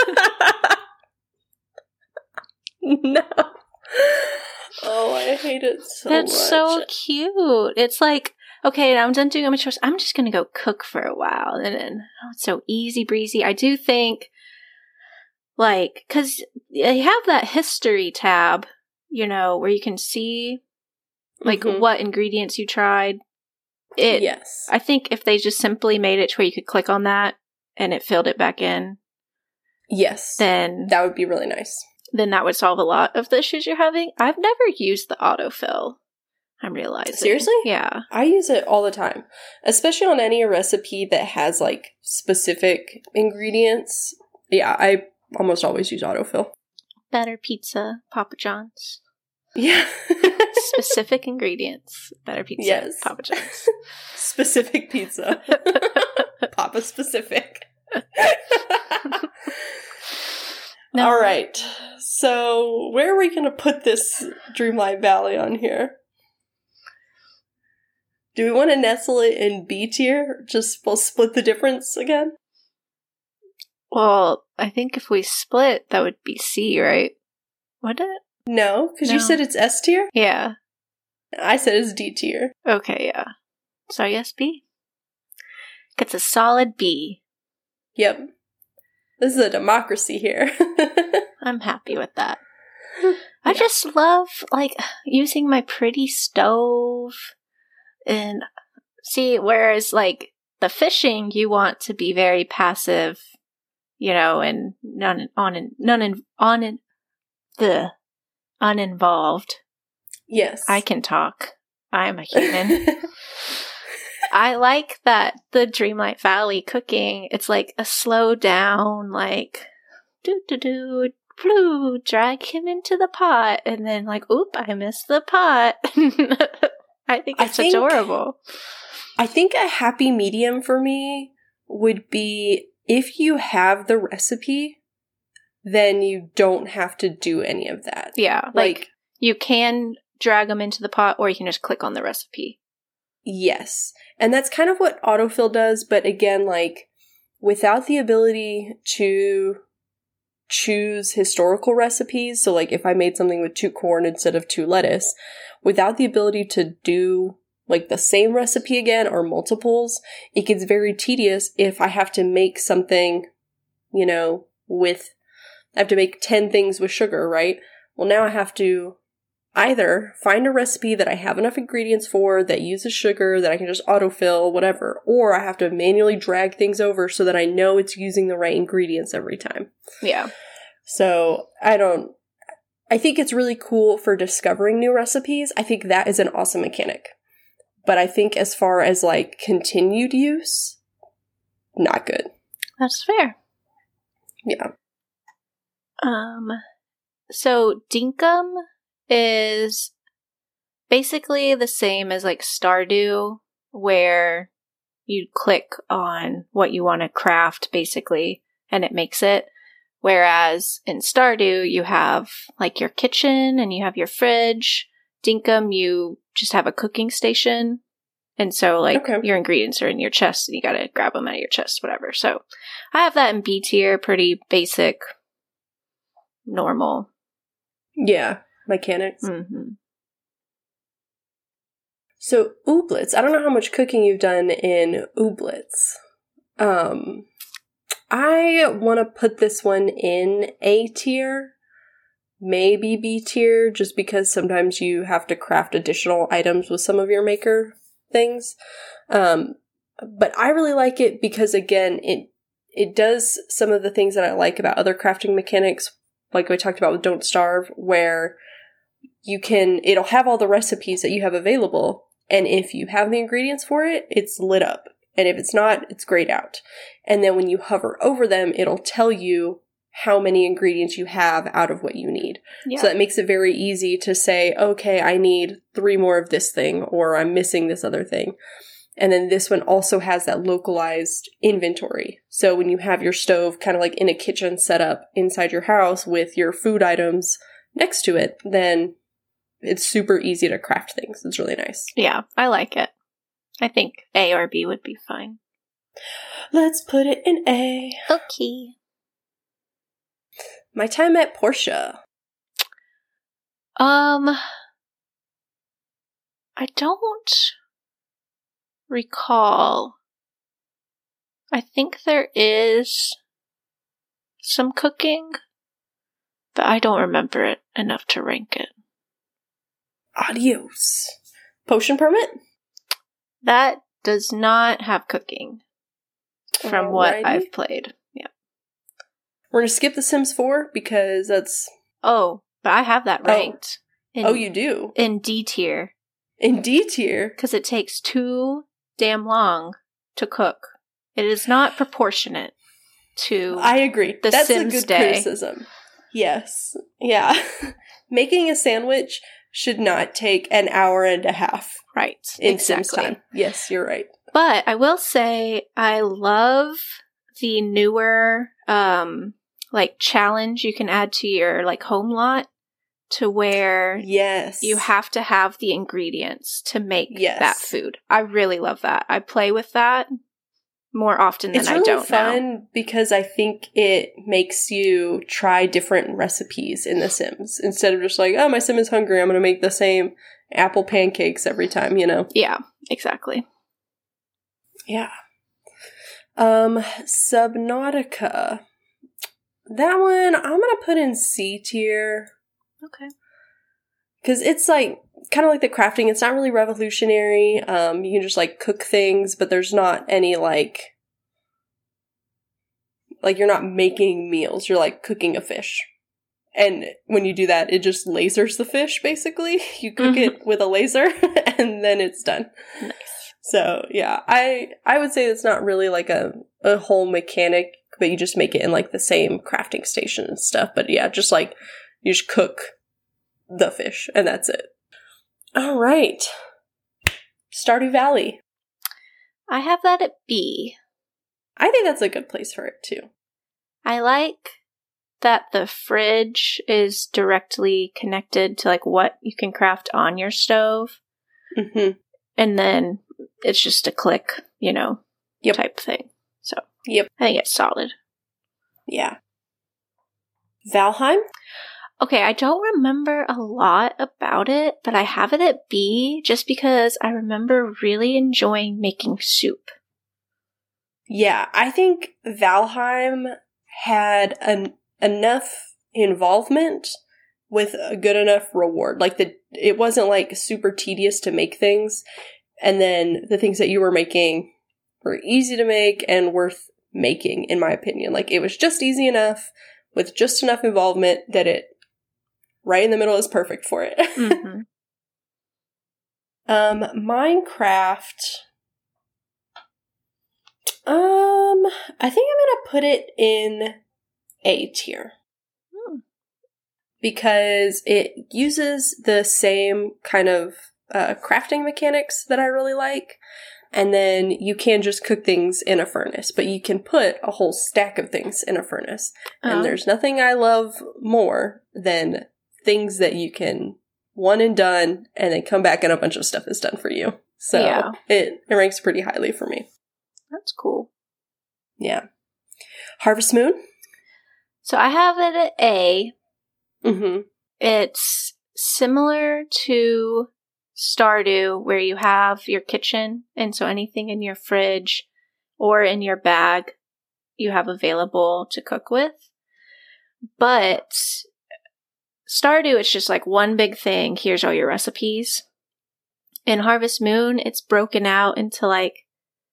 No. Oh, I hate it so That's much. so cute. It's like, okay, I'm done doing my chores. I'm just going to go cook for a while. And then, oh, it's so easy breezy. I do think, like, because you have that history tab, you know, where you can see, like, mm-hmm. what ingredients you tried. It, yes. I think if they just simply made it to where you could click on that and it filled it back in. Yes. Then that would be really nice. Then that would solve a lot of the issues you're having. I've never used the autofill. I'm realizing. Seriously? Yeah. I use it all the time. Especially on any recipe that has, like, specific ingredients. Yeah, I almost always use autofill. Better pizza, Papa John's. Yeah. Specific ingredients. Better pizza, yes. Papa John's. Specific pizza. Papa specific. No. All right. So, where are we going to put this Dreamlight Valley on here? Do we want to nestle it in B tier? Just we'll split the difference again? Well, I think if we split, that would be C, right? Would it? No, because no. You said it's S tier? Yeah. I said it's D tier. Okay, yeah. So I guess B. It's a solid B. Yep. This is a democracy here. I'm happy with that. Yeah. I just love, like, using my pretty stove. And see, whereas, like, the fishing, you want to be very passive, you know, and none on none in, on in, the uninvolved. Yes. I can talk. I'm a human. I like that the Dreamlight Valley cooking, it's like a slow down, like, do-do-do, blue, drag him into the pot, and then like, oop, I missed the pot. I think it's I think, adorable. I think a happy medium for me would be if you have the recipe, then you don't have to do any of that. Yeah, like, like you can drag them into the pot, or you can just click on the recipe. Yes. And that's kind of what autofill does, but again, like, without the ability to choose historical recipes, so like if I made something with two corn instead of two lettuce, without the ability to do like the same recipe again or multiples, it gets very tedious if I have to make something, you know, with, I have to make ten things with sugar, right? Well, now I have to either find a recipe that I have enough ingredients for that uses sugar that I can just autofill, whatever, or I have to manually drag things over so that I know it's using the right ingredients every time. Yeah. So I don't, I think it's really cool for discovering new recipes. I think that is an awesome mechanic. But I think as far as like continued use, not good. That's fair. Yeah. Um, so Dinkum is basically the same as like Stardew, where you click on what you want to craft basically and it makes it. Whereas in Stardew you have like your kitchen and you have your fridge. Dinkum, you just have a cooking station. And so like okay. your ingredients are in your chest and you gotta grab them out of your chest, whatever. So I have that in B tier, pretty basic, normal. Yeah. Mechanics. Mm-hmm. So Ooblets, I don't know how much cooking you've done in Ooblets. Um, I want to put this one in A tier maybe B tier, just because sometimes you have to craft additional items with some of your maker things. Um, but I really like it because, again, it it does some of the things that I like about other crafting mechanics, like we talked about with Don't Starve, where you can, it'll have all the recipes that you have available, and if you have the ingredients for it, it's lit up. And if it's not, it's grayed out. And then when you hover over them, it'll tell you how many ingredients you have out of what you need. Yeah. So that makes it very easy to say, okay, I need three more of this thing, or I'm missing this other thing. And then this one also has that localized inventory. So when you have your stove kind of like in a kitchen setup inside your house with your food items next to it, then it's super easy to craft things. It's really nice. Yeah, I like it. I think A or B would be fine. Let's put it in A. Okay. My time at Portia. Um, I don't recall. I think there is some cooking, but I don't remember it enough to rank it. Adios. Potion Permit? That does not have cooking from Alrighty. what I've played. Yeah. We're going to skip The Sims four because that's... Oh, but I have that ranked. Oh, in, oh you do? In D tier. In D tier? Because it takes too damn long to cook. It is not proportionate to I agree. the That's Sims a good day. criticism. Yes. Yeah. Making a sandwich should not take an hour and a half. Right. In exactly. Sims time. Yes, you're right. But I will say I love the newer um like challenge you can add to your like home lot to where yes. you have to have the ingredients to make yes. that food. I really love that. I play with that more often than it's really I don't fun now. Because I think it makes you try different recipes in The Sims instead of just like, oh, my sim is hungry, I'm going to make the same apple pancakes every time, you know? Yeah, exactly. Yeah. Um, Subnautica. That one, I'm going to put in C tier. Okay. Because it's like, kind of like the crafting, it's not really revolutionary. Um, you can just like cook things, but there's not any like, like you're not making meals, you're like cooking a fish. And when you do that, it just lasers the fish, basically. You cook mm-hmm. it with a laser, and then it's done. Nice. So, yeah, I I would say it's not really like a, a whole mechanic, but you just make it in like the same crafting station and stuff. But yeah, just like, you just cook the fish, and that's it. All right. Stardew Valley. I have that at B. I think that's a good place for it, too. I like that the fridge is directly connected to like what you can craft on your stove. Mm-hmm. And then it's just a click, you know, yep. type thing. So yep. I think it's solid. Yeah. Valheim? Okay, I don't remember a lot about it, but I have it at B just because I remember really enjoying making soup. Yeah, I think Valheim had an enough involvement with a good enough reward. Like, the it wasn't, like, super tedious to make things, and then the things that you were making were easy to make and worth making, in my opinion. Like, it was just easy enough, with just enough involvement that it, right in the middle, is perfect for it. Mm-hmm. um, Minecraft... Um, I think I'm gonna put it in A tier. Hmm. Because it uses the same kind of uh, crafting mechanics that I really like. And then you can just cook things in a furnace, but you can put a whole stack of things in a furnace. Oh. And there's nothing I love more than things that you can one and done, and then come back and a bunch of stuff is done for you. So yeah. it, it ranks pretty highly for me. That's cool. Yeah. Harvest Moon? So I have it at A. Mm-hmm. It's similar to Stardew, where you have your kitchen, and so anything in your fridge or in your bag you have available to cook with. But Stardew, it's just like one big thing. Here's all your recipes. In Harvest Moon, it's broken out into like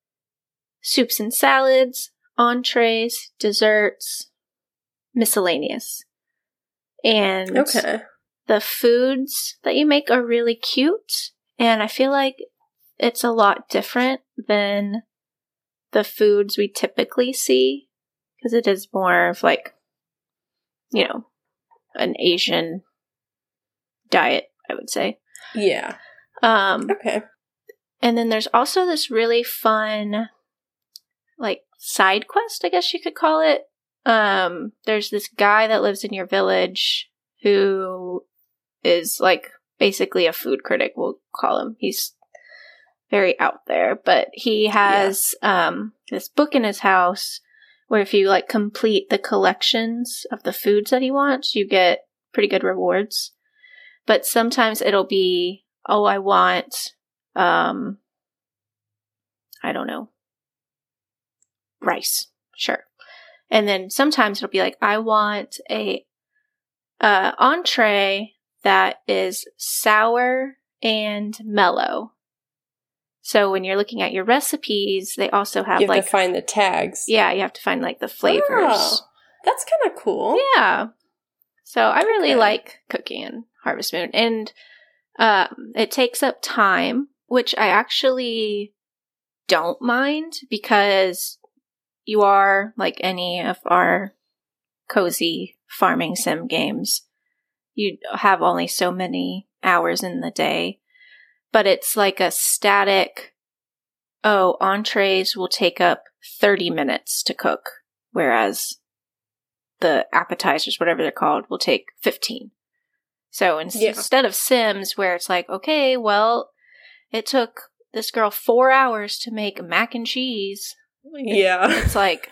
soups and salads, entrees, desserts, miscellaneous. And Okay. the foods that you make are really cute. And I feel like it's a lot different than the foods we typically see. Because it is more of like, you know, an Asian diet, I would say. Yeah. Um, Okay. And then there's also this really fun, like, side quest, I guess you could call it. Um, there's this guy that lives in your village who is, like, basically a food critic, we'll call him. He's very out there. But he has yeah. um, this book in his house where if you, like, complete the collections of the foods that he wants, you get pretty good rewards. But sometimes it'll be, oh, I want, um, I don't know, rice. Sure. And then sometimes it'll be like, I want a uh, entree that is sour and mellow. So when you're looking at your recipes, they also have, you have like, to find the tags. Yeah, you have to find like the flavors. Oh, that's kind of cool. Yeah. So I really Okay. like cooking in Harvest Moon. And um, it takes up time, which I actually don't mind because you are, like any of our cozy farming sim games, you have only so many hours in the day. But it's like a static, oh, entrees will take up thirty minutes to cook, whereas the appetizers, whatever they're called, will take fifteen. So in- Yeah. instead of Sims, where it's like, okay, well, it took this girl four hours to make mac and cheese. Yeah. It's like,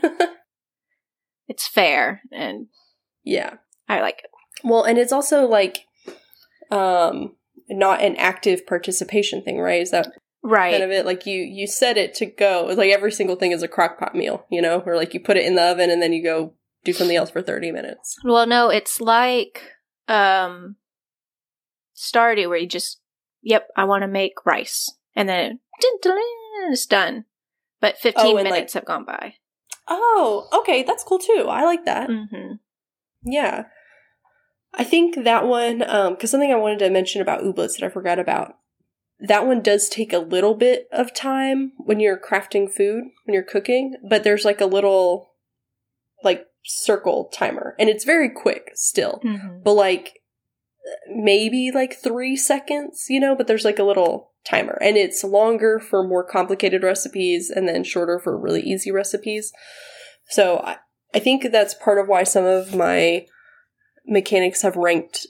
it's fair, and yeah. I like it. Well, and it's also like, um, not an active participation thing, right? Is that Right. kind of it? Like you, you set it to go. Like every single thing is a crock pot meal, you know, or like you put it in the oven and then you go do something else for thirty minutes. Well, no, it's like um, Stardew, where you just, yep, I want to make rice, and then it's done. But fifteen Oh, and, minutes like- have gone by. Oh, okay. That's cool too. I like that. Mm-hmm. Yeah. I think that one, um, because something I wanted to mention about Ooblets that I forgot about, that one does take a little bit of time when you're crafting food, when you're cooking, but there's like a little, like, circle timer, and it's very quick still, Mm-hmm. but like, maybe like three seconds, you know, but there's like a little timer, and it's longer for more complicated recipes and then shorter for really easy recipes. So I, I think that's part of why some of my mechanics have ranked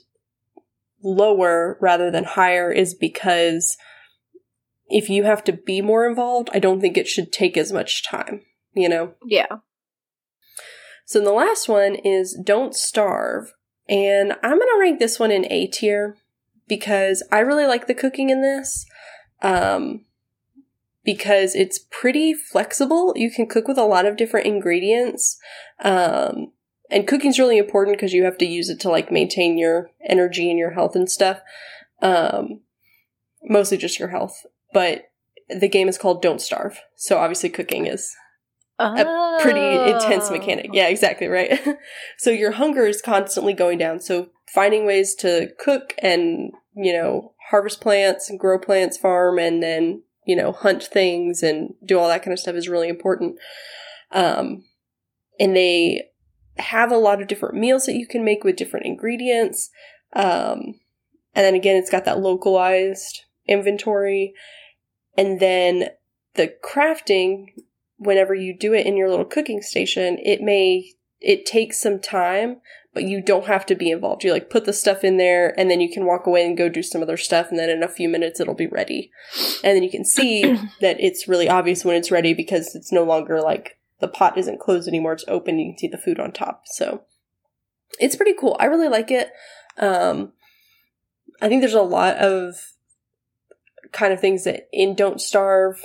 lower rather than higher, is because if you have to be more involved, I don't think it should take as much time, you know? Yeah. So the last one is Don't Starve, and I'm going to rank this one in A tier because I really like the cooking in this, um, because it's pretty flexible. You can cook with a lot of different ingredients, um, and cooking's really important because you have to use it to, like, maintain your energy and your health and stuff. Um, mostly just your health. But the game is called Don't Starve. So obviously cooking is Oh. a pretty intense mechanic. Yeah, exactly, right? So your hunger is constantly going down. So finding ways to cook and, you know, harvest plants and grow plants, farm, and then, you know, hunt things and do all that kind of stuff is really important. Um, and they have a lot of different meals that you can make with different ingredients. Um, and then again, it's got that localized inventory. And then the crafting, whenever you do it in your little cooking station, it may, it takes some time, but you don't have to be involved. You like put the stuff in there and then you can walk away and go do some other stuff. And then in a few minutes, it'll be ready. And then you can see that it's really obvious when it's ready because it's no longer like, the pot isn't closed anymore, it's open, you can see the food on top. So it's pretty cool. I really like it. Um, I think there's a lot of kind of things that in Don't Starve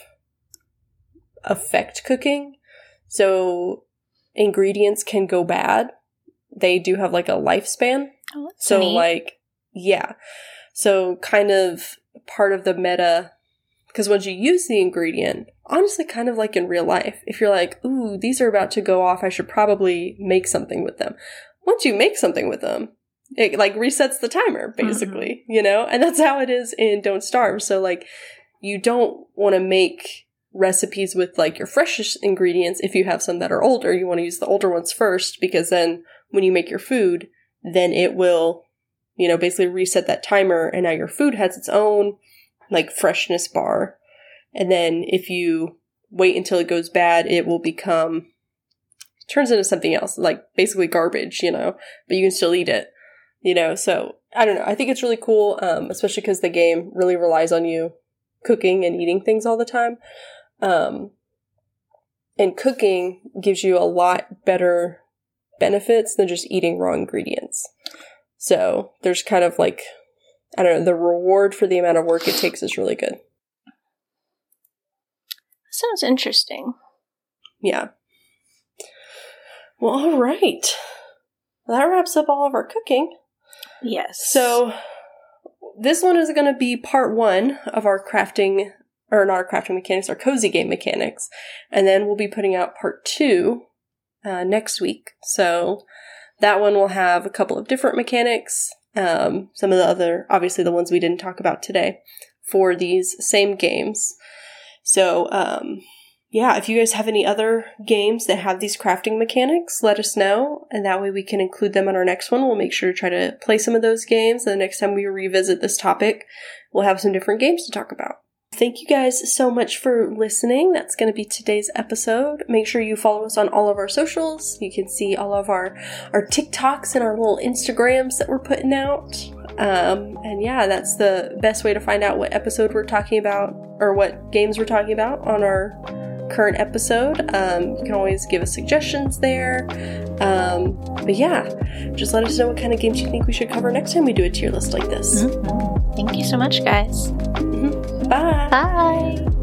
affect cooking. So ingredients can go bad. They do have like a lifespan. Oh, that's so neat. like, yeah. So kind of part of the meta, because once you use the ingredient, honestly, kind of like in real life, if you're like, ooh, these are about to go off, I should probably make something with them. Once you make something with them, it like resets the timer, basically, mm-hmm. you know? And that's how it is in Don't Starve. So like, you don't want to make recipes with like your freshest ingredients if you have some that are older. You want to use the older ones first, because then when you make your food, then it will, you know, basically reset that timer, and now your food has its own like freshness bar. And then if you wait until it goes bad, it will become, turns into something else, like basically garbage, you know, but you can still eat it, you know? So I don't know. I think it's really cool, um, especially because the game really relies on you cooking and eating things all the time. Um, and cooking gives you a lot better benefits than just eating raw ingredients. So there's kind of like, I don't know, the reward for the amount of work it takes is really good. Sounds interesting. Yeah. Well, all right. Well, that wraps up all of our cooking. Yes. So this one is going to be part one of our crafting, or not our crafting mechanics, our cozy game mechanics. And then we'll be putting out part two uh, next week. So that one will have a couple of different mechanics. Um, some of the other, obviously the ones we didn't talk about today for these same games. So, um, yeah, if you guys have any other games that have these crafting mechanics, let us know, and that way we can include them on our next one. We'll make sure to try to play some of those games, and the next time we revisit this topic, we'll have some different games to talk about. Thank you guys so much for listening. That's going to be today's episode. Make sure you follow us on all of our socials. You can see all of our, our TikToks and our little Instagrams that we're putting out. Um, and yeah, that's the best way to find out what episode we're talking about, or what games we're talking about on our current episode. Um, you can always give us suggestions there. Um, but yeah, just let us know what kind of games you think we should cover next time we do a tier list like this. Mm-hmm. Thank you so much, guys. Mm-hmm. Bye. Bye.